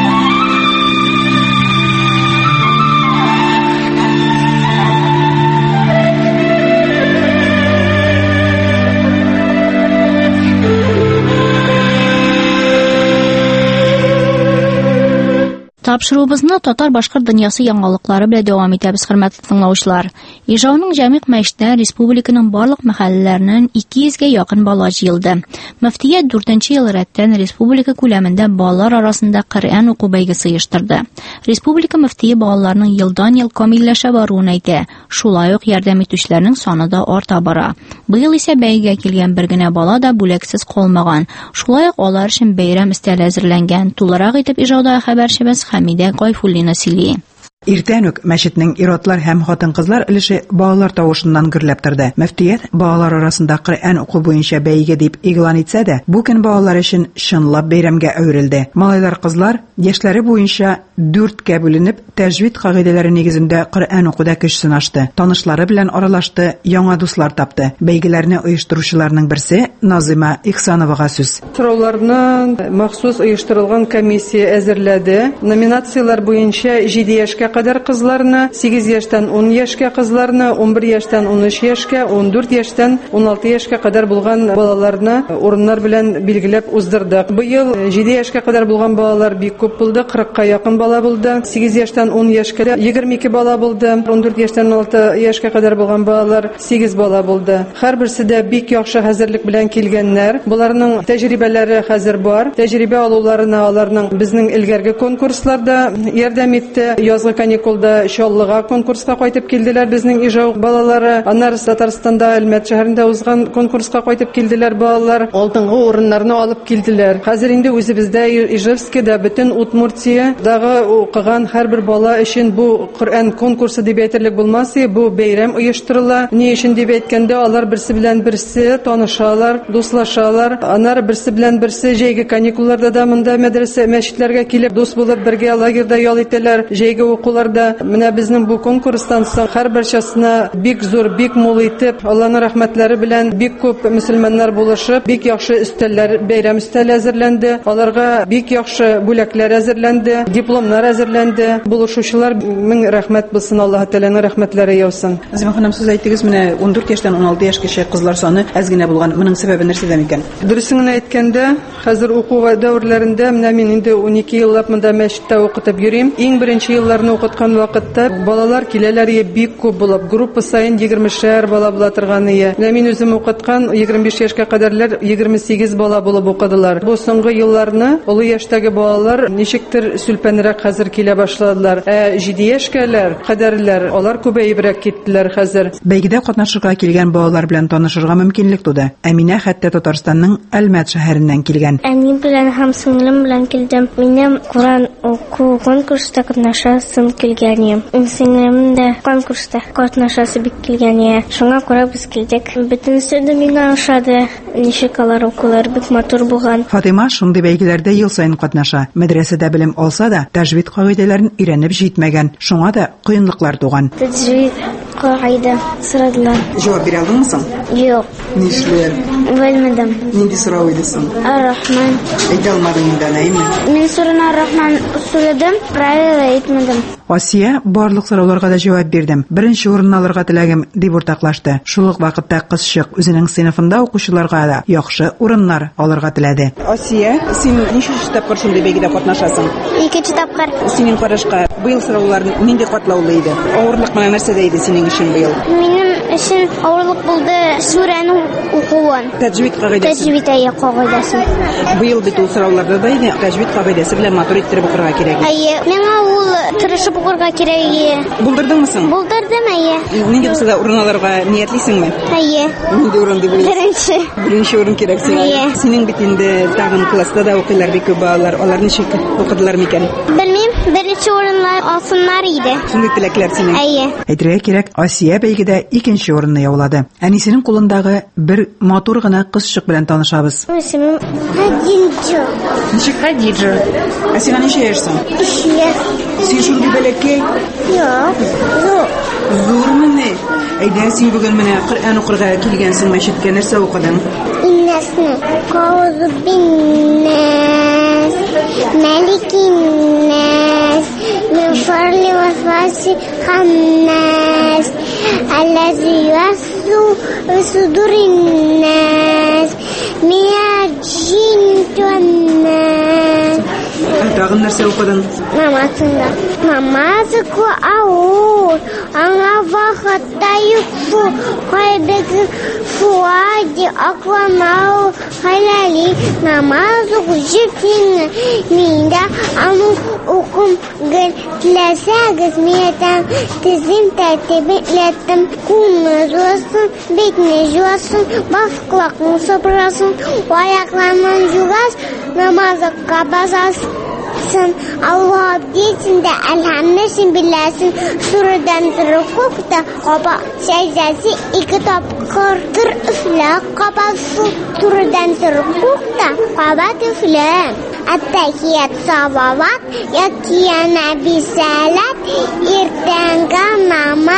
Тапшыруыбызны татар-башкорт дөньясы яңалыклары белән дәвам итәбез, хөрмәтле тыңлаучылар. Ижауның Җәмигъ мәчетендә республиканың барлык мәхәлләләреннән ике йөзгә якын бала җыелды. Мөфтият дүртенче ел рәттән республика күләмендә балалар арасында Коръән уку бәйгесе оештырды. Республика мөфтие балаларның елдан-ел камилләшә баруын әйтә. Шулай ук ярдәм итүчеләрнең саны да арта бара. Быел исә бәйгегә килгән бер генә бала да бүләксез калмаган. Шулай ук алар өчен бәйрәм өстәле әзерләнгән. Тулырак итеп Ижауда хәбәрчебез Хәмидә Гайфуллина сөйли. Иртән үк мәчетнең иратлар һәм хатын-кызлар өлеше балалар тавышыннан гөрләп торды. Мөфтият балалар арасында Коръән уку буенча бәйге дип игълан итсә дә, бу көн балалар өчен чынлап бәйрәмгә әверелде. Малайлар-кызлар яшьләре буенча дүрткә бүленеп, тәҗвид кагыйдәләре нигезендә Коръән укуда көч сынашты. Танышлары белән аралашты, яңа дуслар тапты. Бәйгеләрне оештыручыларның берсе Назыйма Ихсановага сүз. Сорауларны махсус оештырылган комиссия әзерләде. Номинациялар буенча җиде яшькә кадәр кызларны, сигез яшьтән ун яшькә кызларны, ун бер яшьтән ун өч яшькә, ун дүрт яшьтән ун алты яшькә кадәр булган балаларны урыннар белән билгеләп уздырдык. Быел җиде яшькә кадәр булган балалар бик күп булды, кырыкка якын бала булды. сигез яшьтән ун яшькә егерме ике бала булды. ун дүрт яшьтән он алты яшькә кадәр булган балалар сигез бала булды. Һәрберсе дә бик яхшы хәзерлек белән килгәннәр. Буларның тәҗрибәләре хәзер бар. Тәҗрибә алуларына аларның безнең илгәрге конкурсларда ярдәм итте. Язгы каникулда Чаллыга конкурска кайтып килделәр безнең Ижау балалары. Аннары Татарстанда Әлмәт шәһәрендә узган конкурска кайтып килделәр балалар. Алтынгы урыннарны алып килделәр. Хәзер инде үзебездә Ижевскида бөтен Удмуртиядагы укыган һәрбер бала өчен бу Коръән конкурсы дип әйтерлек булмас, бу бәйрәм оештырыла. Ни өчен дип әйткәндә, алар берсе белән берсе танышалар, дуслашалар. Аннары берсе белән берсе җәйге каникулларда да монда мәдрәсә, мәчетләргә килеп дус булып бергә лагерьда ял итәләр. Җәйге укуларда менә безнең бу конкурстан соң һәрберчасына бик зур, бик мул итеп, Аллаһның рәхмәтләре белән бик күп мөселманнар булышып, бик яхшы өстәлләр, бәйрәм өстәле әзерләнде. Аларга бик яхшы бүләкләр әзерләнде, дипломнар әзерләнде. Булышучылар мең рәхмәт булсын, Аллаһ Тәгаләнең рәхмәтләре яусын. Зимә ханым, сез әйттегез, менә ун дүрт яшьтән ун алты яшькәчә кызлар саны әз генә булган. Моның сәбәбе нәрсәдә микән? Дөресен әйткәндә, хәзер укуга дәврләрендә менә мин инде ун ике еллап монда мәчеттә укытып йөрим. Иң беренче елларны укыткан вакытта балалар киләләр бик күп булып, группа сайын егермешәр бала була торган ие. Менә мин үзем укыткан егерме биш яшькә кадәрләр егерме сигез бала булып укыдылар. Бу соңгы елларны олы яшьтәге балалар ничектер сүлпәнрәк хәзер килә башладылар. Ә җиде яшькәләр кадәрләр алар күбәйебрәк киттеләр хәзер. Бәйгедә катнашырга килгән балалар белән танышырга мөмкинлек туды. Әминә хәтта Татарстанның Әлмәт шәһәреннән килгән. Әни белән һәм сеңлем белән килдем. Минем Коръән уку конкурста катнашасым килгән. Сеңлем дә конкурста катнашасы бик килгән. Шуңа күрә без килдек. Бөтенесе дә миңа ошады. Ничек алар укулар бик матур булган. Фатыйма шундый бәйгеләрдә ел сайын катнаша. Мәдрәсәдә белем алса да, тәҗвид кагыйдәләрен өйрәнеп җитмәгән. Шуңа да кыенлыклар туган. Тәҗвид кагыйдә сорадылар. Җавап бирә алмыйсың? Юк. Нишләр? Белмәдем. Нинди сорау идесең? Ар-Рахман. Әйтә алмадың инде, нәйме? Мин сорауны Ар-Рахман сөйләдем, правильно әйтмәдем. Асия барлык сорауларга да җавап бирдем. Беренче урынны алырга теләгем дип уртаклашты. Шул ук вакытта кызчык үзенең сыйныфында укучыларга да яхшы урыннар алырга теләде. Асия, син ничек тапкыр шундый бәйгедә катнашасың? Икенче тапкыр. Синең карашка быел сораулар нинди катлаулы иде? Авырлык менә нәрсәдә иде синең өчен быел? Минем өчен авырлык булды сүрәне укуын. Тәҗвид кагыйдәсе. Тәҗвид кагыйдәсе. Быел бит ул сорауларда да иде, тәҗвид кагыйдәсе белән матур иттереп укырга кирәк. Әйе, миңа ул тырышып укырга кирәк. Булдырдыңмы соң? Булдырдым, әйе. Нинди булса да урын алырга ниятлисеңме? Әйе. Нинди урын дип уйлыйсың? Беренче. Беренче урын кирәк сиңа. Әйе. Синең бит инде тагын класста да укыйлар бик күп балалар. Алар ничек укыдылар микән? Белмим, беренче урыннар алсыннар иде. Шундый теләкләр синең. Әйе. Әйтергә кирәк, Асия бәйгедә икенче урынны яулады. Әнисенең кулындагы бер матур гына кызчык белән танышабыз. Исемем Хадиджа. Ничек Хадиджа? Ә син ничә яшьсең? Өч яшь. Син шундый бәләкәй? Юк. Юк. Зурмыны? Әйдә, син бүген менә Коръән укырга килгәнсең, мәчеткә нәрсә укыдың? Иннасны. Каузу биннас. Маликиннас. Min şerri vesvasi hannas. Allazi yuwaswisu fi sudurin nas. Minal jinnati wan nas. Tag'in нәрсә укыдың? Намазында. Намаз ку аур. Аңа вакытта юксу. Кайбеги фуади аквамау. Халали намаз укучың. Минда ану укум гел теләсәгез миятам. Тизим тәртибетләттем. Кулны жуасын, битне жуасын, бафклакны сыпырасын, аякларны жугас, намазга басасың. Allah diyetinde elhamdülillah billasin suradan rukukta kaba secdesi iki tapkır kır üfle kabası suradan rukukta kaba üfle attahiyat salavat yakiyana bisalat irtanga namaz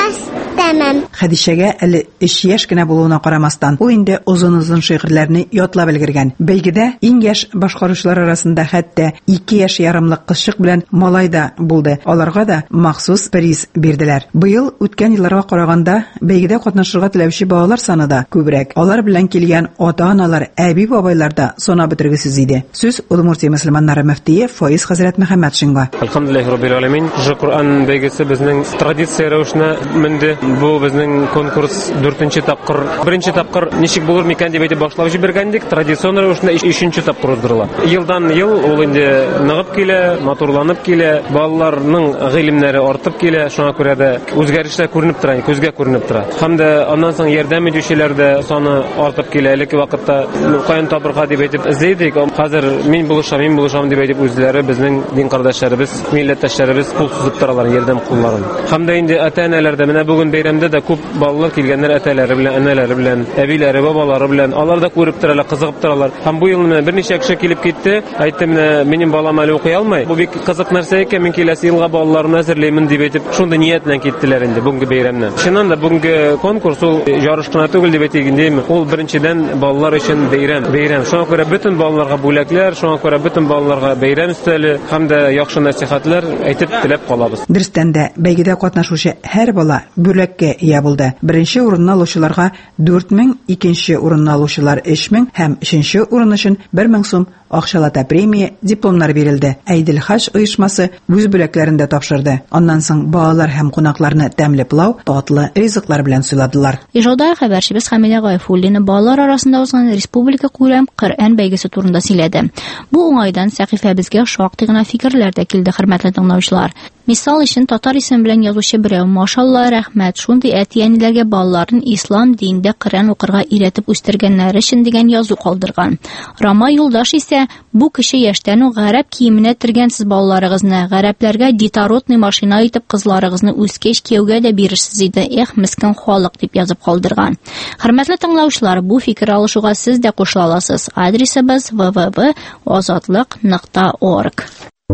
Тәмам. Хәдишәгә әле өч яшь кенә булуына карамастан, ул инде озын-озын шигырьләрне ятлап өлгергән. Бәйгедә иң яшь башкаручылар арасында хәтта ике яшь ярымлык кызчык белән малай да булды. Аларга да махсус приз бирделәр. Быел үткән елларга караганда бәйгедә катнашырга теләүче балалар саны да күбрәк. Алар белән килгән ата-аналар, әби-бабайлар да сона бетергесез иде. Сүз Удмуртия мөселманнары мөфтие Фаиз хәзрәт Мөхәммәд Шинга. Алхамдулиллаһи раббил алямин. Коръан бәйгесе безнең традиция рәвешенә менде. Бу безнең конкурс дүртенче тапкыр. Беренче тапкыр ничек булыр микән дип әйтеп башлап җибәргәндек. Традицион рәвешенә өченче тапкыр уздырыла. Елдан ел ул инде ныгып килә, матурланып килә, балаларның гыйлемнәре артып килә. Шуңа күрә дә үзгәрешләр күренеп тора, күзгә күренеп тора. Һәм дә аннан соң ярдәм итүчеләр дә саны артып килә. Элекке вакытта каян табырга дип әйтеп эзләдек. Хәзер мин булышам, мин булышам дип әйтеп үзләре безнең дин кардәшләребез, милләттәшләребез кул сузып торалар ярдәм кулларын. Һәм дә инде ата-аналар да менә бүген бәйрәмдә дә күп балалар килгәннәр әтәләре белән, әнәләре белән, әбиләре, бабалары белән. Алар да күреп торалар, кызыгып торалар. Һәм бу ел менә берничә кеше килеп китте. Әйтте менә минем балам әле укый алмый. Бу бик кызык нәрсә икән, мин киләсе елга балаларны әзерләймен дип әйтеп, шундый ният белән киттеләр инде бүгенге бәйрәмнән. Чыннан да бүгенге конкурс ул ярыш кына түгел дип әйтегәндәйме? Ул беренчедән балалар өчен бәйрәм. Бәйрәм. Шуңа күрә бөтен балаларга бүләкләр, шуңа күрә бөтен балаларга бәйрәм өстәле һәм дә яхшы нәсихәтләр әйтеп теләп калабыз. Дөрестән дә бәйгедә катнашучы һәр бала бүләккә ия булды. Беренче урынны алучыларга дүрт мең, икенче урынны алучылар өч мең һәм өченче урын өчен бер мең сум акчалата премия, дипломнар бирелде. Әйдел Хаж оешмасы үз бүләкләрен дә тапшырды. Аннан соң балалар һәм кунакларны тәмле пылау, татлы ризыклар белән сыйладылар. Ижауда хәбәрчебез Хәмидә Гайфуллина балалар арасында узган республика күләм Коръән бәйгесе турында сөйләде. Бу уңайдан сәхифәбезгә шактый гына фикерләр дә килде, хөрмәтле тыңлаучылар. Мисал өчен татар исем белән язучы берәү, машалла, рәхмәт, шундый әти-әниләргә балаларын ислам динендә Коръән укырга өйрәтеп үстергәннәре өчен дигән язу калдырган. Рама Юлдаш исә бу кеше яшьтән үк гарәп киеменә тергәнсез балаларыгызны, гарәпләргә дитородный машина итеп кызларыгызны үскәч кияүгә дә бирерсез иде. Эх, мискин халык дип язып калдырган. Хөрмәтле тыңлаучылар, бу фикер алышуга сез дә кушыла аласыз. Адресыбыз дабл ю дабл ю дабл ю точка азатлык точка орг.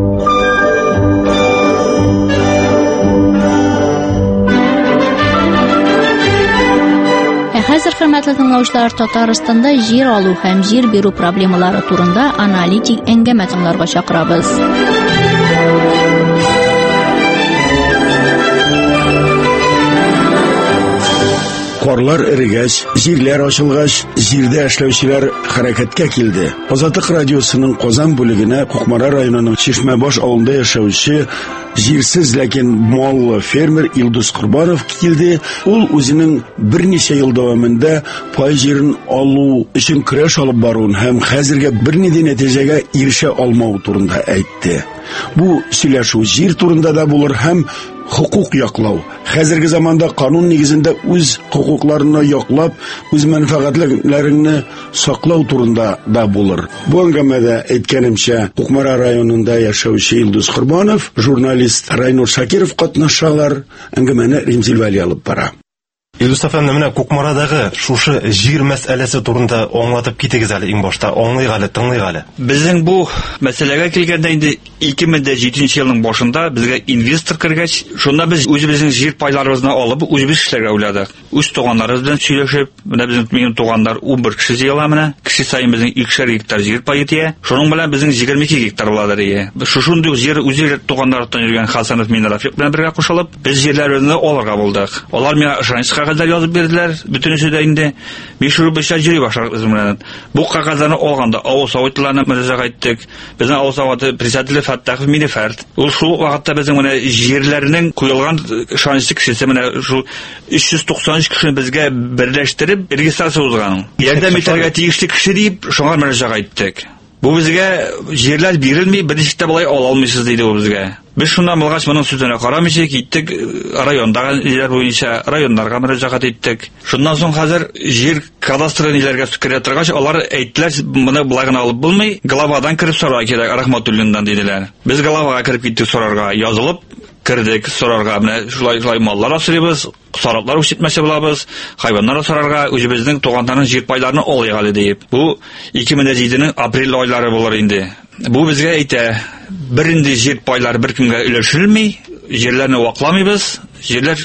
Хәзер хөрмәтле тыңлаучылар, Татарстанда җир алу һәм җир бирү проблемалары турында аналитик әңгәмә тыңларга чакырабыз. Карлар эрегәч, җирләр ачылгач, җирдә эшләүчеләр хәрәкәткә килде. Азатлык радиосының Казан бүлегенә Кукмара районының Чишмәбаш авылында яшәүче җирсез, ләкин маллы фермер Илдус Курбанов килде. Ул үзенең берничә ел дәвамында пай җирен алу өчен көрәш алып баруын һәм хәзергә бернинди нәтиҗәгә ирешә алмау турында әйтте. Бу сөйләшү җир турында да булыр һәм хукук яклау. Хәзерге заманда канун нигезендә үз хукукларны яклап, үз мәнфәгатьләреңне саклау турында да булыр. Бу әңгәмәдә әйткәнемчә, Кукмара районында яшәүче Илдус Курбанов, журналист Райнур Шакиров катнашалар, әңгәмәне Римзил Вәли алып бара. Илдус әфәнде, менә Кукмарадагы шушы җир мәсьәләсе турында аңлатып китегез әле иң башта, аңлыйк әле, тыңлыйк әле. Безнең бу мәсьәләгә килгәндә инде ике мең җиденче елның башында безгә инвестор кергәч, шунда без үзебезнең җир пайларыбызны алып, үзебез эшләргә уйладык. Үз туганнарыбыз белән сөйләшеп, менә безнең минем туганнар ун бер кеше җыела менә, кеше саен безнең икешәр гектар җир пай итә. Шуның белән безнең егерме ике гектар буладыр ия. Шушындый җир үзе туганнардан йөргән Хасанов Минрафик белән бергә кушылып, без җирләрне алырга булдык. Алар миңа ышаныч кәгазьләр язып бирделәр, бөтенесе дә инде биш ел башлап җыри башларбыз белән. Бу кәгазьләрне алганда авыл советларына мөрәҗәгать иттек. Безнең авыл советы председателе Фаттахов Минефәрт. Ул шул вакытта безнең менә җирләрнең куелган ышанычлы кешесе менә шул өч йөз туксан өч кешене безгә берләштереп регистрация узган. Ярдәм итәргә тиешле кеше дип шуңар мөрәҗәгать иттек. Бу безгә җирләр бирелми, берничә булай ала алмыйсыз диде ул безгә. Без шуннан булгач моның сүзенә карамыйча киттек, райондагы җирләр буенча районнарга мөрәҗәгать иттек. Шуннан соң хәзер җир кадастры ниләргә керә торгач, алар әйттеләр, моны булай гына алып булмый, главадан кирип сорарга кирәк, Рахматуллиндан диделәр. Без главага кирип киттек сорарга, язылып кирдек сорарга, менә шулай-шулай маллар асрыйбыз, саратлар үсетмәсе булабыз, хайваннар сорарга, үзебезнең туганнарның җир пайларны алыйк әле дип. Бу ике мең җиденең апрель айлары булыр инде. Бу безгә әйтә, бер инде җир пайлары бер кемгә өләшелми, җирләрне вакламыйбыз, җирләр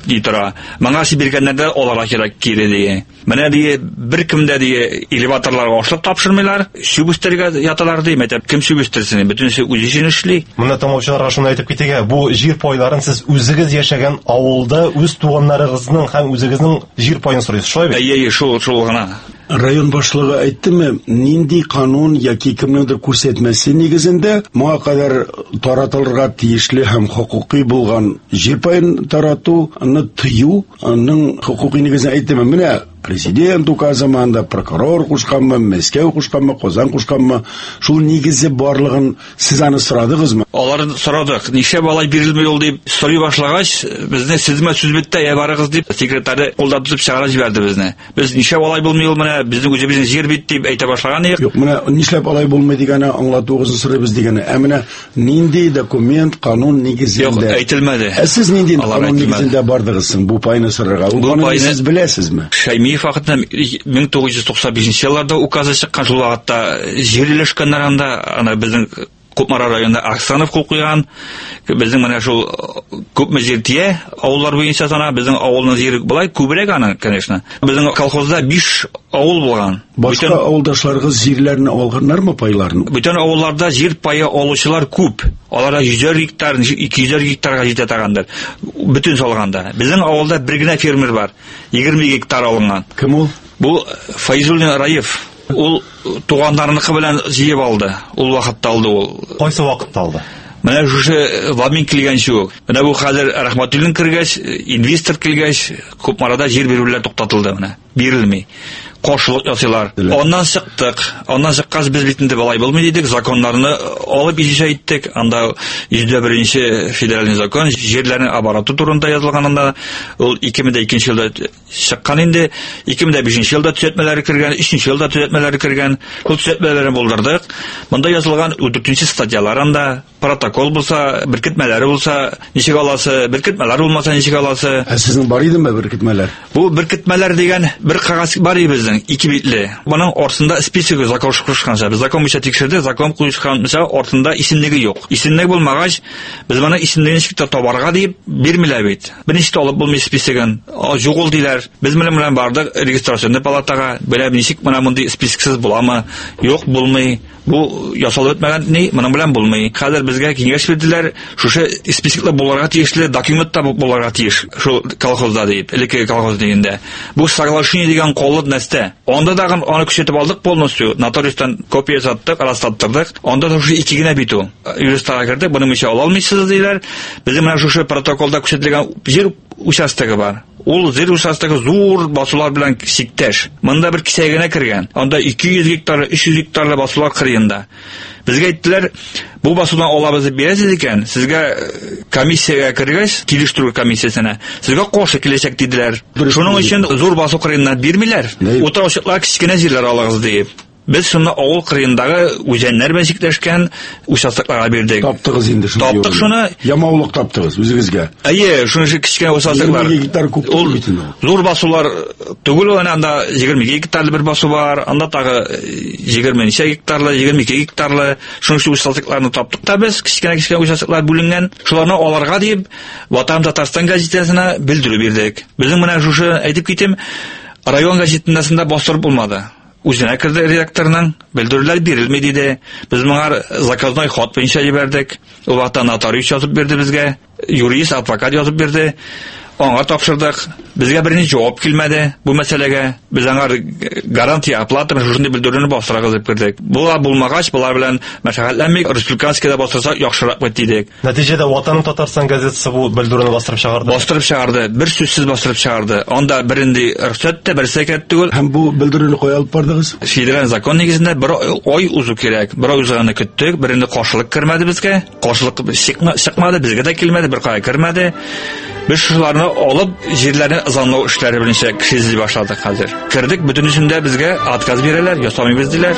ди тора. Моңа сибиргәннәрдә аларга кирәк кире дие. Менә дие беркемдә дие элеваторларга ашлык тапшырмыйлар, сүбүстергә яталар ди. Мәктәп кем сүбүстерсен? Бөтенесе үзе өчен эшли. Моны тамашачыларга шуны әйтеп китегә, бу җир пайларын сез үзегез яшәгән авылда үз туганнарыгызның һәм үзегезнең җир паен сорыйсыз, шулаймы? Әйе, шул шул гына. Район башлыгы әйттеме, нинди канун яки кемнеңдер күрсәтмәсе нигезендә моңа кадәр таратылырга тиешле һәм хукукый булган җир паен таратуны тыю, аның хукукый нигезен әйттеме, менә президент указы заманда прокурор кушканмы, Мәскәү кушканмы, Казан кушканмы, шул нигезе барлыгын сез аны сорадыгызмы? Алар сорадык. Нишләп алай бирелмәй ул дип сорый башлагач, безне сезмә сүз бетте, я барыгыз дип секретарь кулда тутып чыгарып җибәрде безне. Без нишләп алай булмый ул, менә безнең үзебезнең җир бит дип әйтә башлаган идек. Юк, менә нишләп алай булмый дигәне аңлатуыгызны сорыйбыз дигәне. Ә менә нинди документ, канун нигезендә? Юк, әйтелмәде. Ә сез нинди канун нигезендә бардыгыз бу пайны сорырга? Ул канунны сез беләсезме? Шәймиев вакытта мең тугыз йөз туксан бишенче елларда указы чыккан, шул вакытта җир илешкәннәр анда, ана безнең Купмара районында Аксанов кул куйган. Безнең менә шул күпме җир тия, авыллар буенча сана, безнең авылның җире булай күбрәк аны, конечно. Безнең колхозда биш авыл булган. Башка авылдашларыгыз җирләрне алганнармы, пайларын? Бүтән авылларда җир пае алучылар күп. Аларда йөз гектар, ике йөз гектарга җитә торгандыр. Бүтән салганда. Безнең авылда бер генә фермер бар. егерме гектар алынган. Кем ул? Бу Файзуллин Раев. Ул туганнарыныкы белән җыеп алды. Ул вакытта алды ул. Кайсы вакытта алды? Менә шушы Вамин килгәнче үк. Менә бу хәзер Рахматуллин кергәч, инвестор килгәч, Купмарада җир бирүләр туктатылды менә. Бирелми. Кошлык ясыйлар. Оннан чыктык. Оннан чыккач без бит инде балай булмый дидек, законнарны алып иҗат иттек. Анда йөз беренче федераль закон җирләрнең обороты турында язылганында ул ике мең икенче елда чыккан инде. ике мең бишенче елда төзәтмәләр кергән, өченче елда төзәтмәләр кергән. Ул төзәтмәләрне булдырдык. Монда язылган дүртенче статьяларында протокол булса, беркетмәләре булса, ничек аласы, беркетмәләр булмаса, ничек аласы. Ә сезнең бар идеме беркетмәләр? Бу беркетмәләр дигән бер кагаз бар иде. Ике битле. Моның ортында списогы закон кушканча, без закон буенча тикшерде, закон кушканча ортында исемлеге юк. Исемлеге булмагач, без моны исемлеген ничек табарга дип бирмиләр бит. Берничә алып булмый списогын. Югыл диләр. Без белән бардык регистрационный палатага, беләм ничек моны мондый списоксыз буламы? Юк, булмый. Бу ясалып бетмәгән ни, моның белән булмый. Хәзер безгә киңәш бирделәр, шушы списоклар буларга тиешле, документта буларга тиеш. Шул колхозда дип, элекке колхоз дигәндә. Бу соглашение дигән коллык нәрсә? Анда да аны күчетеп алдык полностью, нотариустан копия саттык, раслаттырдык. Анда да шушы ике генә бит ул. Юристларга кердек, буны мичә ала алмыйсыз диләр. Безнең менә шушы протоколда күрсәтелгән җир участогы бар. Ул җир участогы зур басулар белән сиктәш. Монда бер кисә генә кергән. Анда ике йөз гектар, өч йөз гектарлы басулар кырыенда. Безгә әйттеләр, бу басудан алабыз дип бирәсез икән, сезгә комиссиягә кергәч, килештерү комиссиясенә, сезгә каршы киләчәк диделәр. Шуның өчен зур басу кырыеннан бирмиләр. Утраучылар кичкенә җирләр алагыз дип. Без шуны авыл кырыендагы үзәннәр белән чикләшкән участокларга бирдек. Таптыгыз инде шуны. Таптык шуны. Ямаулык таптыгыз үзегезгә. Әйе, шуны кичкенә участоклар. Ул зур басулар түгел, анда егерме гектарлы бер басу бар, анда тагы егерме гектарлы, егерме ике гектарлы, шуның өчен участокларны таптык та без, кичкенә-кичкенә участоклар бүленгән. Шуларны аларга дип Ватан Татарстан газетасына белдерү бирдек. Безнең менә шушы әйтеп китим, район газетасында бастырып булмады. Үзенә керде редакторның, белдерүләр бирелми диде. Без моңар заказной хат буенча җибәрдек. Ул вакытта нотариус язып бирде безгә, юрист, адвокат язып бирде. Аңа тапшырдык. Безгә берни җавап килмәде бу мәсьәләгә. Без аңар гарантия оплата шундый белдерүне бастырабыз дип кирдек. Була булмагач, булар белән мәшәгатьләнмик, республиканскийда бастырсак яхшырак бит дидек. Нәтиҗәдә Ватан Татарстан газетасы бу белдерүне бастырып чыгарды. Бастырып чыгарды, бер сүзсез бастырып чыгарды. Анда беренди рөхсәт тә, бер сәкәт түгел. Һәм бу белдерүне кая алып бардыгыз? Федераль закон нигезендә бер ай узу кирәк. Бер ай узганны көттек, беренде каршылык кермәде безгә. Каршылык чыкмады, безгә дә килмәде, бер кая кермәде. Biz şularını alıp җирләрне ызанлау эшләре белән кеше эзли башладык хәзер. Кирдек, бөтенесендә безгә отказ бирәләр, ясамыйбыз диләр.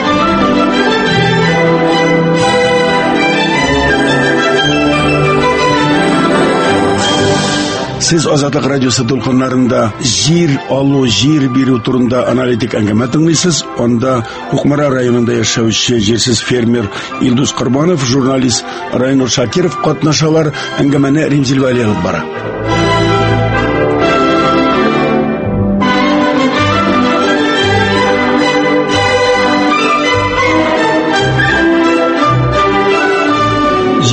Siz Azadlık Radyosu dolkunlarında jir alу, jir бирү турында аналитик әңгәмә тыңлыйсыз. Онда Кукмара районында яшәүче җирсез фермер Илдус Корбанов, журналист Райнур Шакиров катнашалар, әңгәмәне Римзил Вәли алып бара.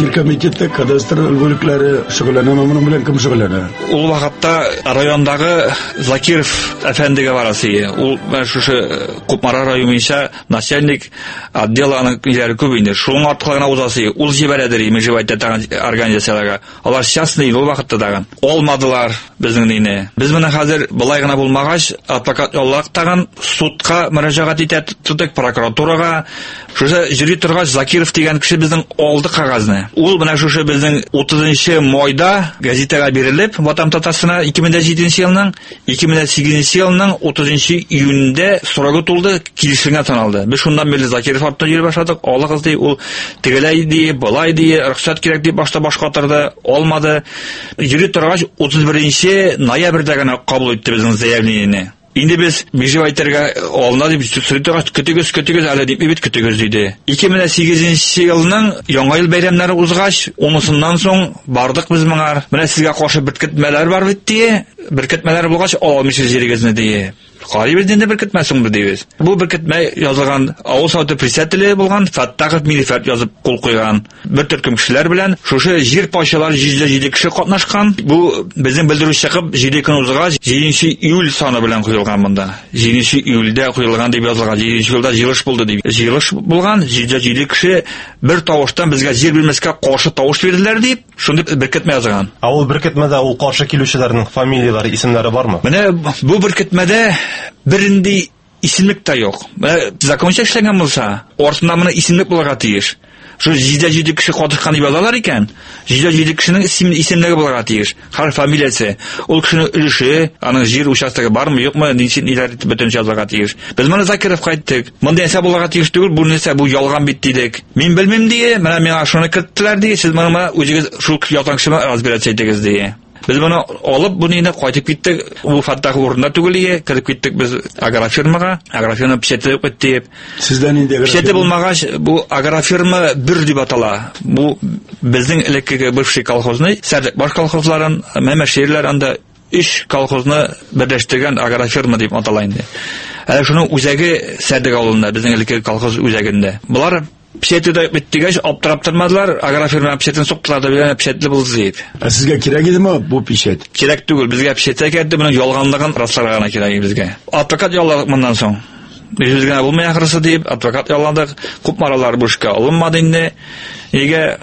хәзер комитетта кадастр бүлекләре шөгыльләнә, моның белән кем шөгыльләнә? Ул вакытта райондагы Закиров әфәндегә барасы. Ул шушы Купмара районы буенча начальник отдела аның киләре күп инде. Шуның арткылыгына узасы. Ул җибәрәдер межевайта тагын организацияларга. Алар частный ул вакытта тагын алмадылар безнең дине. Без моны хәзер былай гына булмагач, адвокат яллак тагын судка мөрәҗәгать итә тудык прокуратурага. Шушы җири торгач Закиров дигән кеше безнең алды кагазны. Ул менә шушы безнең утызынчы майда газетага бирелеп, Ватан Татарстана ике мең җиденче елның ике мең сигезенче елның утызынчы июньдә сорагы тулды, килешенгә таналды. Без шуннан бирле Закиров артына йөри башладык. Алыгыз ди, ул тегеләй ди, былай ди, рөхсәт кирәк дип башта башка торды, алмады. Йөри торгач утыз беренче ноябрьдә генә кабул итте безнең заявлениене. Инде без межевайтергә алына дип сөйтәгәч, көтегез, көтегез әле дип бит көтегез диде. ике мең сигезенче елның яңа ел бәйрәмнәре узгач, унысыннан соң бардык без моңар. Менә сезгә каршы беркетмәләр бар бит ди. Беркетмәләр булгач, алмыйсыз җирегезне ди. Карый инде беркетмәсен бу дибез. Бу беркетмә язылган авыл саты председателе булган Фаттахов Милифат язып кул куйган. Бер төркем кешеләр белән шушы җир пашалар йөз җиде кеше катнашкан. Бу безнең белдерү чыгып җиде көн узгач җиденче июль саны белән куелган монда. җиденче июльдә куелган дип язылган. җиденче елда җыелыш булды дип. Җыелыш булган, йөз җиде кеше бер тавыштан безгә җир бирмәскә каршы тавыш бирделәр дип, шундый беркетмә язган. А ул беркетмәдә ул каршы килүчеләрнең фамилиялары, исемнәре бармы? Менә бу беркетмәдә беринди исемлек тә юк. Законча эшләгән булса, артында моны исемлек булырга тиеш. Шу җиде җиде кеше катышкан дип язалар икән. җиде җиде кешенең исемлеге булырга тиеш. Һәр фамилиясе, ул кешенең өлеше, аның җир участогы бармы, юкмы, ничек ниләр бөтен язылырга тиеш. Без моны Закиров кайттык. Монда нәрсә булырга тиеш түгел, бу нәрсә, бу ялган бит дидек. Мин белмим ди, менә миңа шуны киттеләр ди, сез моны үзегез шул язган разбирать итегез ди. Biz bunu alıp bunu yine qaytып киттек. Ул Фаттах урында түгел, кирип киттек без агрофирмага. Агрофирма печатьлеп китте. Сездән инде печатьлеп булмагач, бу агрофирма бер дип атала. Бу безнең элекке бывший колхозный, Сәрдәк баш колхозларын, Мәмәширләр анда өч колхозны берләштергән агрофирма дип атала инде. Әле шуның үзәге Сәрдәк авылында, безнең элекке колхоз үзәгендә. Булар печатьле биттегәч аптырап тормадылар, агрофирма печатьен суктылар да белән печатьле булды дип. Ә сезгә кирәк идеме бу печать? Кирәк түгел, безгә печатье кирәк, моның ялганлыгын расларга гына кирәк безгә. Адвокат ялладык моннан соң. Без генә булмый ахрысы дип, адвокат ялладык, күп маралар бушка алынмады инде. Нигә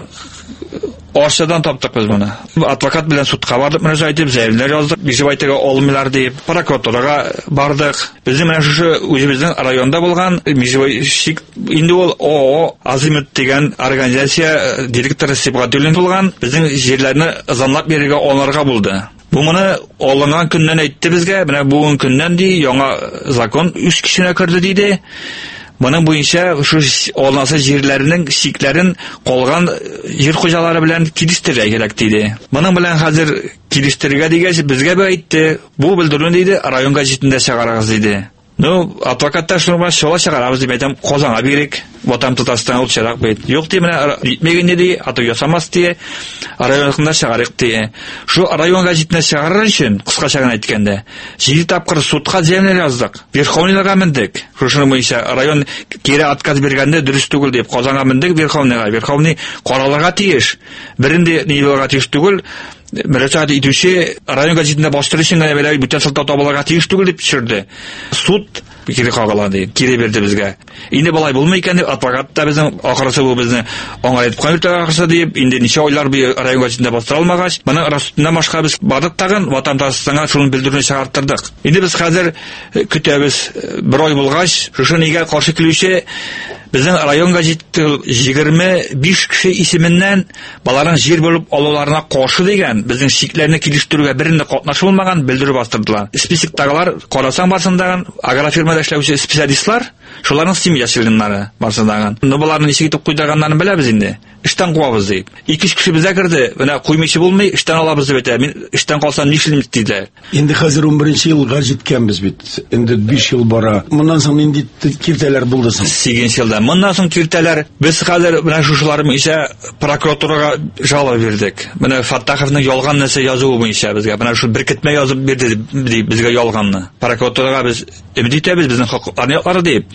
Аршадан таптык без моны. Адвокат белән судка бардык, мөрәҗәгать итеп, заявление яздык, межевайтага алмыйлар дип, прокуратурага бардык. Безнең менә шушы үзебезнең районда булган межевайщик инде ул ООО Азимут дигән организация директоры Сибгатуллин булган, безнең җирләрне ызанлап бирергә аларга булды. Бу моны алынган көннән әйтте безгә, менә бүгенге көннән ди яңа закон үз кишенә керде диде. Моның буенча шу алынасы җирләрнең чикләрен калган җир хуҗалары белән килештерергә кирәк диде. Моның белән хәзер килештерергә дигәч безгә бу әйтте. Бу белдерүне диде, район газетында чыгарыгыз диде. Ну, адвокаттар шуңа шола чыгарабыз дип әйтәм, Казанга бирик, Ватан Татарстан ул чирак бит. Юк ди, менә җитмәгән ди, аты ясамас ди, районда чыгарык ди. Шу район газетына чыгарыр өчен, кыскача гына әйткәндә, җиде тапкыр судка заявление яздык. Верховныйга мендек. Шушының буенча район кире отказ биргәндә дөрес түгел дип Казанга мендек Верховныйга. Верховный каралырга тиеш. Беринде ниләргә тиеш түгел. Мөрәҗәгать итүче район газетында бастыру өчен генә бәләй бүтән сылтау табылырга тиеш түгел дип төшерде. Суд кире кагалады, кире берде безгә. Инде болай булмый икән дип адвокат та безнең ахырсы бу безне аңлатып кайтырга ахырсы дип, инде ничә айлар бу район газетында бастыра алмагач, моны расында башка без бардык тагын Ватан Татарстанга шуны белдерүне чыгартырдык. Инде без хәзер көтәбез, бер ай булгач, шушы нигә каршы килүче безнең район газеты егерме биш кеше исеменнән балаларын җир булып алуларына каршы дигән безнең чикләрне килештерүгә беренде катнашылмаган белдерү бастырдылар. Списоктагылар карасаң барсындаган агрофирмада эшләүче специалистлар, шуларның семья членнары барсындаган. Ну буларны ничек итеп куйдырганнарын беләбез инде. Эштән куабыз дип. Ике кеше безгә керде, менә куймыйчы булмый, эштән алабыз дип әйтә. Мин эштән калсам нишлимез диде. Инде хәзер унберенче елга җиткәнбез бит. Инде биш ел бара. Моннан соң нинди киртәләр булды соң? сигезенче елда. Моннан соң киртәләр без хәзер менә шушылар буенча прокуратурага жалоба бирдек. Менә Фаттаховның ялган нәрсә язуы буенча безгә менә шу беркетмә язып бирде дип безгә ялганны. Прокуратурага без үмид итәбез безнең хокукларны яклары дип.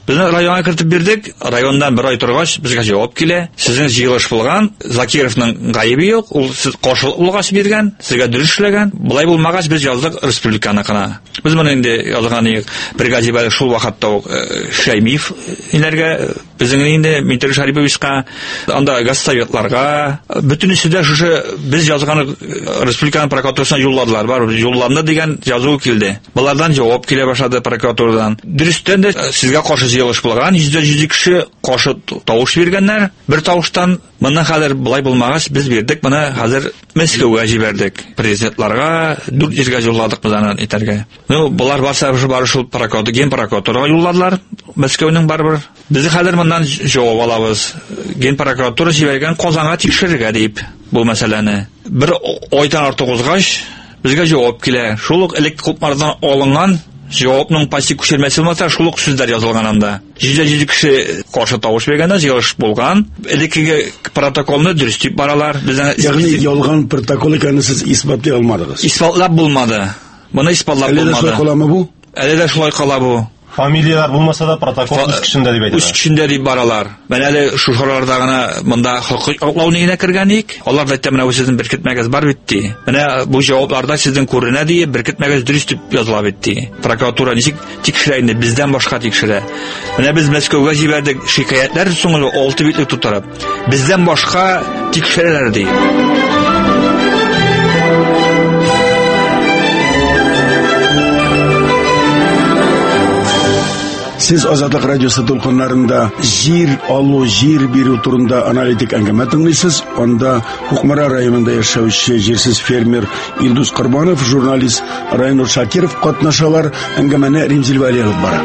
Безне районга кертеп бирдек. Райондан бер ай торгач безгә җавап килә. Сезнең җыелыш булган, Закировның гаебе юк. Ул сез каршылык булгач биргән, сезгә дөрес эшләгән. Булай булмагач без яздык республиканыкына. Без моны инде язган идек. Бригадир шул вакытта ук Шәймиев инергә безнең инде Миттер Шариповичка, анда газсоветларга, бөтенесе дә шушы без язган республиканың прокуратурасына юлладылар. Бар, юлланды дигән язу килде. Булардан җавап килә башлады прокуратурадан. Дөрестән дә сезгә каршы җыелыш булган, йөз йөз кеше каршы тавыш биргәннәр. Бер тавыштан моннан хәзер булай булмагач без бирдек, моны хәзер Мәскәүгә җибәрдек. Президентларга дүрт йөзгә юлладык без аны итәргә. Ну, булар барса бары шул прокуратура, ген прокуратурага юлладылар. Мәскәүнең барбер. Без хәзер моннан җавап алабыз. Ген прокуратура җибәргән Казанга тикшерергә дип бу мәсьәләне. Бер айдан артык узгач безгә җавап килә. Шул ук элек купмардан алынган җавапның пассив күчермәсе булмаса, шул ук сүзләр язылган анда. йөз йөз кеше каршы тавыш бергәндә җыелыш булган. Элеккеге протоколны дөрес дип баралар. Безнең ягъни ялган протокол икәнен сез исбатлый алмадыгыз. Исбатлап булмады. Моны исбатлап булмады. Әле дә шулай каламы бу? Әле дә шулай кала бу. Фамилиялар булмаса да протокол үз көчендә дип әйтәләр. Үз көчендә дип баралар. Менә әле шу шарларда гына монда хокук аклау нигенә кергән ик. Алар да әйтә, менә бу сезнең беркетмәгез бар бит ди. Менә бу җавапларда сезнең күренә ди, беркетмәгез дөрес дип языла бит ди. Прокуратура ничек тикшерә инде, бездән башка тикшерә. Менә без Мәскәүгә җибәрдек, шикаятлар соңгы алты битлек тутырып. Бездән башка тикшерәләр ди. Siz Azadlık Radyosu tulkunlarında jir alу, jir бирү турында аналитик әңгәмә тыңлыйсыз. Анда Кукмара районында яшәүче җирсез фермер Илдус Корбанов, журналист Райнур Шакиров катнашалар. Әңгәмәне Римзил Вәли алып бара.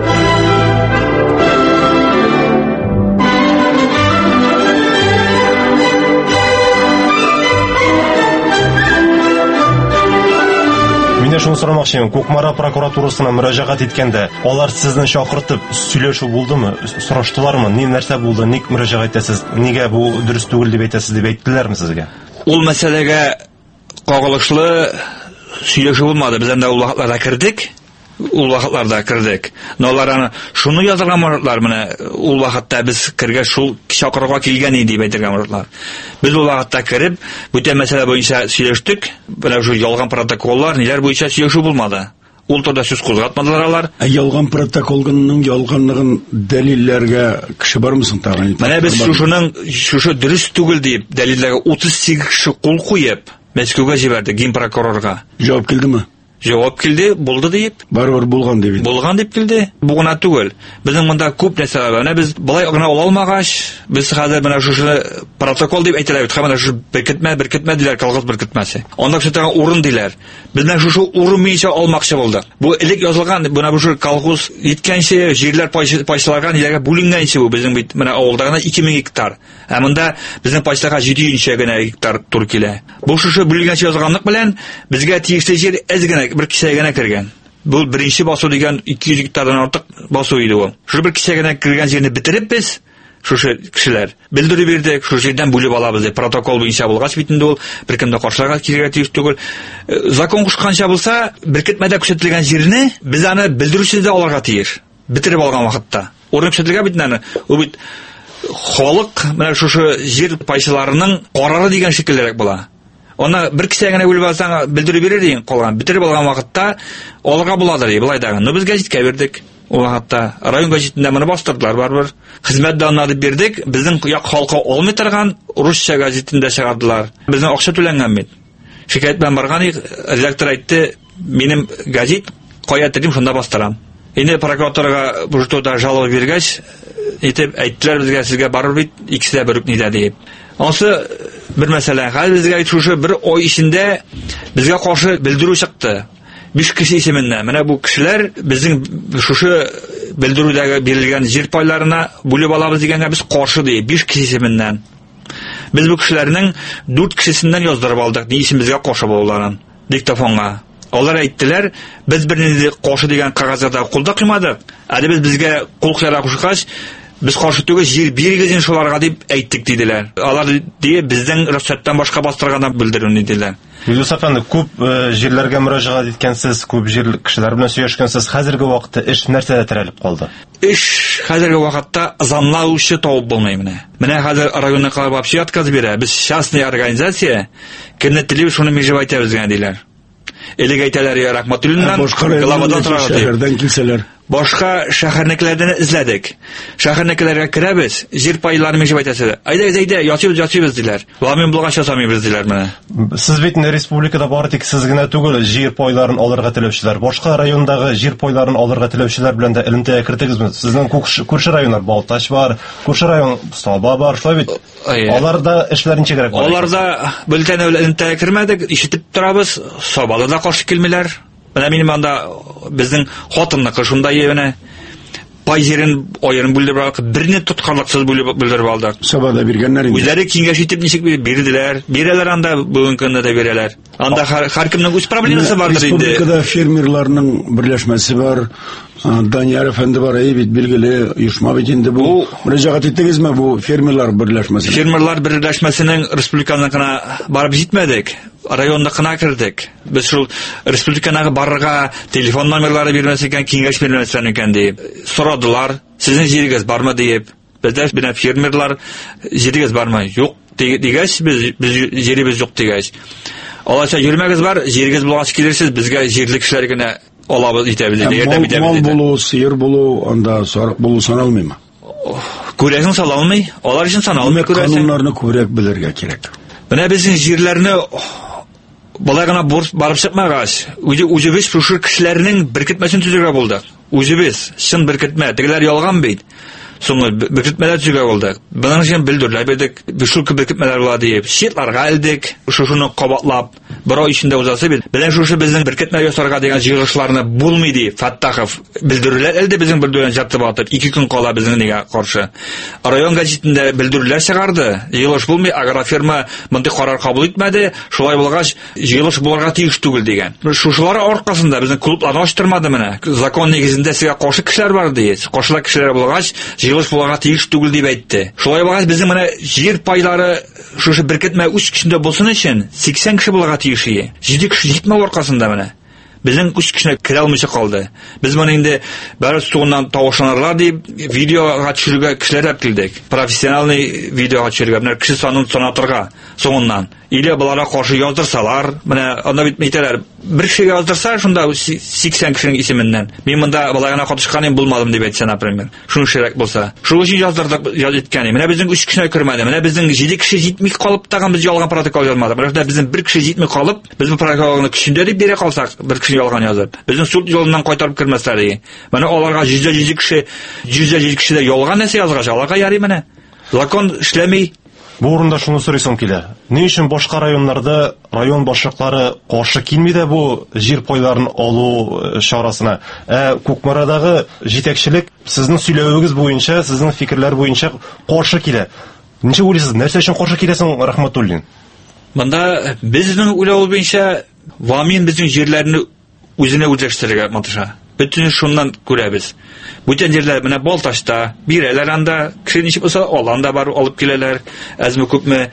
Шуны сорамакчымын. Кукмара прокуратурасына мөрәҗәгать иткәндә, алар сезне чакыртып сөйләшү булдымы? Сораштылармы? Ни нәрсә булды? Ник мөрәҗәгать итәсез? Нигә бу дөрес түгел дип әйтәсез дип әйттеләрме сезгә? Ул мәсьәләгә кагылышлы сөйләшү булмады. Без анда ул вакытларда кирдек. Ул вакытларда кирдек. Но алар аны шуны язган моратлар, менә ул вакытта без кергәч шул чакырга килгән иде дип әйтергән моратлар. Без ул вакытта кирип, бүтән мәсьәлә буенча сөйләштек. Менә шу ялган протоколлар, ниләр буенча сөйләшү булмады. Ул турда сүз кузгатмадылар алар. Ялган протоколның ялганлыгын дәлилләргә кеше бармы соң тагын? Менә без шушының шушы дөрес түгел дип дәлилләргә утыз сигез кеше кул куеп Мәскәүгә җибәрде ген прокурорга. Җавап килдеме? Җавап килде, булды дип. Барыбер булган дип. Булган дип килде. Бу гына түгел. Безнең монда күп нәрсә бар. Менә без былай гына ала алмагач, без хәзер менә шушы протокол дип әйтәләр. Менә шу беркетмә, беркетмә диләр, калгыз беркетмәсе. Анда шундый урын диләр. Безнең шушы урын миенчә алмакчы булдык. Бу элек язылган, менә бу шу калгыз иткәнче җирләр пайчаларга ниләргә бүленгәнче бу безнең бит менә авылда гына ике мең гектар. Ә монда безнең пайчаларга җиде йөз генә гектар тур килә. Бу шушы бүленгәнче язганлык белән безгә тиешле җир әз генә, бер кисә генә кергән. Бу беренче басу дигән ике йөз гектардан артык басу иде ул. Шу бер кисә генә кергән җирне битереп без шушы кешеләр белдерү бирдек, шу җирдән бүлеп алабыз дип протокол буенча булгач бит инде ул беркемдә каршыларга килергә тиеш түгел. Закон кушканча булса, беркетмәдә күрсәтелгән җирне без аны белдерүчедә алырга тиеш. Битереп алган вакытта. Урын күрсәтелгән бит аны. Ул бит халык менә шушы җир пайчыларының карары дигән шикелләрәк була. Аны бер кисә генә үлеп алсаң белдерү бирер диген калган. Битереп алган вакытта алырга буладыр ди, булай дагы. Но без гәҗиткә бирдек. Ул вакытта район гәҗитендә моны бастырдылар барбер. Хезмәт данлары дип бирдек. Безнең як халкы алмый торган русча гәҗитендә чыгардылар. Безнең акча түләнгән бит. Шикаят белән барган редактор әйтте, минем гәҗит кая тидим, шунда бастырам. Инде прокуратурага бу турда жалоба биргәч, әйтеп әйттеләр безгә, сезгә барыр бит, икесе бер үк нидә дип. Ансы бер мәсьәлә, хәзер безгә шушы бер ай ичендә безгә каршы белдерү чыкты. биш кеше исеменнән. Менә бу кешеләр безнең шушы белдерүдәге бирелгән җир пайларына бүлеп алабыз дигәнгә без каршы ди, биш кеше исеменнән. Без бу кешеләрнең дүрт кешесеннән яздырып алдык, ни өчен безгә каршы булуларын диктофонга. Алар әйттеләр, без бернинди каршы дигән кагазда кулда кыймадык. Әле без безгә кул кыяра кушкач, Без каршы түгел, җир бирегез шуларга дип әйттек диделәр. Алар ди безнең рөхсәттән башка бастыргандан белдерүне диделәр. Юлдус әфәнде, күп җирләргә мөрәҗәгать иткәнсез, күп җир кешеләр белән сөйләшкәнсез. Хәзерге вакытта эш нәрсәдә терәлеп калды? Эш хәзерге вакытта замлаучы табып булмый менә. Менә хәзер районны калып вообще отказ бирә. Без частная организация, кемне телибез шуны межевать итәбезгә диләр. Элек әйтәләр, я Рахматуллиннан главадан шәһәрдән килсәләр. Башка шәһәрнекеләрдән эзләдек. Шәһәрнекеләргә керәбез, җир пайларын межевать итәсәләр. Айда әйдә, ясыйбыз, ясыйбыз диләр. Ламин булгач ясамыйбыз диләр менә. Сез бит республикада бары тик сез генә түгел, җир пайларын алырга теләүчеләр, башка райондагы җир пайларын алырга теләүчеләр белән дә элемтәгә кертегезме? Сезнең күрше районнар Балтач бар, күрше район Саба бар, шулай бит. Аларда эшләр ничегрәк бар? Аларда белтәне элемтәгә кермәдек, ишетеп торабыз, Сабада да каршы килмиләр. Менә минем анда безнең хатынныкы шунда янә пай җирен аерым бүлдереп, берне тоткарлыксыз бүлдереп алдык. Сабада биргәннәр инде. Үзләре киңәш итеп ничек бирделәр? Бирәләр анда бүген көндә дә бирәләр. Анда һәркемнең үз проблемасы бардыр инде. Республикада фермерларның берләшмәсе бар. Данияр әфәнде бар, бит билгеле оешма бит инде бу. Мөрәҗәгать иттегезме бу фермерлар берләшмәсе? Фермерлар берләшмәсенең республиканыкына барып җитмәдек. Районда кына кирдек. Без шул республиканага барырга телефон номерлары бирмәс икән, киңәш бирмәсләр икән дип сорадылар. Сезнең җирегез бармы дип. Бездә бина фермерлар җирегез бармы? Юк дигәч, без җиребез юк дигәч. Алайса йөрмәгез бар, җирегез булгач килерсез, безгә җирле кешеләр генә алабыз итәбез диде, ярдәм итәбез диде. Мал булу, сыер булу, анда сарык булу саналмыймы? Күрәсең саналмый, алар өчен саналмый күрәсең. Кануннарны күбрәк белергә кирәк. Менә безнең җирләрне болай гына барып чыкмагач, үзебез шушы кешеләрнең беркетмәсен төзергә булды. Үзебез чын беркетмә, тегеләр ялган бит. Соңгы беркетмәләр төзергә булды. Буның өчен белдерүләр бирдек, шул беркетмәләр була дип, шитларга элдек, шушыны кабатлап, бер ай эчендә узасы бит. Белән шушы безнең беркетмә ясарга дигән җыелышларны булмый ди. Фаттахов белдерүләр элде безнең белдерүләр җатты батып, ике көн кала безнең нигә каршы. Район газетында белдерүләр чыгарды. Җыелыш булмый, агроферма монда карар кабул итмәде. Шулай булгач, җыелыш булырга тиеш түгел дигән. Шушылар аркасында безнең клубларны ачтырмады менә. Закон нигезендә сезгә каршы кешеләр бар ди. Каршылар кешеләр булгач, җыелыш булырга тиеш түгел дип әйтте. Шулай булгач, безнең менә җир пайлары шушы беркетмә үз көчендә булсын өчен сиксән кеше булырга тиеш. җиде кеше җитмәү аркасында менә безнең үз көченә керә алмыйча калды. Без моны инде бары сугыннан тавышланырлар дип видеога төшерергә кешеләр килдек. Профессиональный видеога төшерергә, менә кеше санын санатырга соңыннан. Иле буларга каршы яздырсалар, менә анда бит әйтәләр, бер кешегә яздырса, шунда сиксән кешенең исеменнән. Мин монда балагына катышканым булмадым дип әйтсә, например. Шуны ширәк булса. Шул өчен яздырдык, языткан. Менә безнең үз көченә кермәде. Менә безнең җиде кеше җитми калып тагын без ялган протокол язмадык. Менә безнең бер кеше җитми калып, без бу протоколны көчендә дип бирә калсак, бер кеше ялган язып. Безнең суд юлыннан кайтарып кермәсләр ди. Менә аларга йөз җиде кеше, йөз җиде кеше дә ялган нәрсә язгач, аларга ярый менә. Закон эшләми. Бу урында шуны сорыйсым килә. Ни өчен башка районнарда район башлыклары каршы килми дә бу җир пайларын алу чарасына? Ә Кукмарадагы җитәкчелек сезнең сөйләвегез буенча, сезнең фикерләр буенча каршы килә. Ничек уйлыйсыз? Нәрсә өчен каршы киләсең, Рахматуллин? Монда безнең уйлау буенча Вамин безнең җирләрне үзенә үзләштерергә матыша. Bütün şundan күрәбез. Бүтән җирләр менә Балтачта, бирәләр анда, кеше ничек булса, аланда бар, алып киләләр. Әзме күпме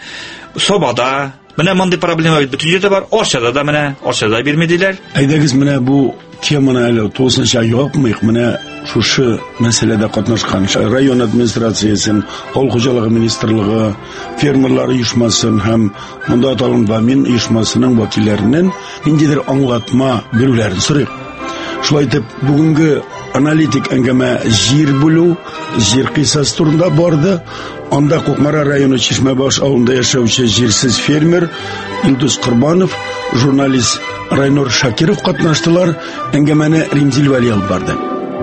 Собада, менә мондый проблема бит бүтән җирдә бар. Арчада да менә, Арчада бирмәделәр. Әйдәгез менә бу теманы әле тулысынча ябмыйк. Менә шушы мәсьәләдә катнашкан район администрациясен, авыл хуҗалыгы министрлыгы, фермерлар оешмасын һәм монда аталган Вамин оешмасының вәкилләреннән ниндидер аңлатма бирүләрен сорыйк. Шулай итеп, бүгенге аналитик әңгәмә җир бүлү, җир кыйсасы турында барды. Анда Кукмара районы Чишмәбаш авылында яшәүче җирсез фермер Илдус Кырбанов, журналист Райнур Шакиров катнаштылар. Әңгәмәне Римзил Вәли алып барды.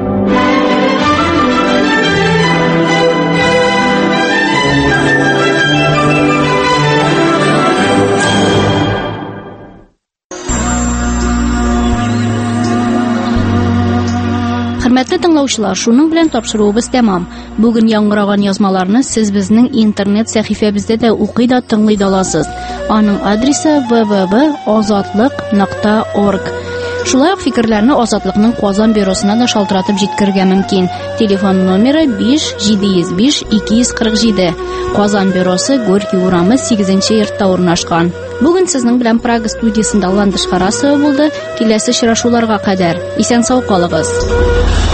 Хөрмәтле тыңлаучылар, шуның белән тапшыруыбыз тәмам. Бүген яңгыраган язмаларны сез безнең интернет сәхифәбездә дә укый да тыңлый да аласыз. Аның адресы дабл ю дабл ю дабл ю точка азатлык точка орг. Шулай ук фикерләрне Азатлыкның Казан бюросына да шалтыратып җиткерергә мөмкин. Телефон номеры биш җиде йөз биш ике йөз кырык җиде. Казан бюросы Горький урамы сигезенче йортта урнашкан. Бүген сезнең белән Прага студиясында Ландыш Харасова булды. Киләсе очрашуларга кадәр исән сау калыгыз.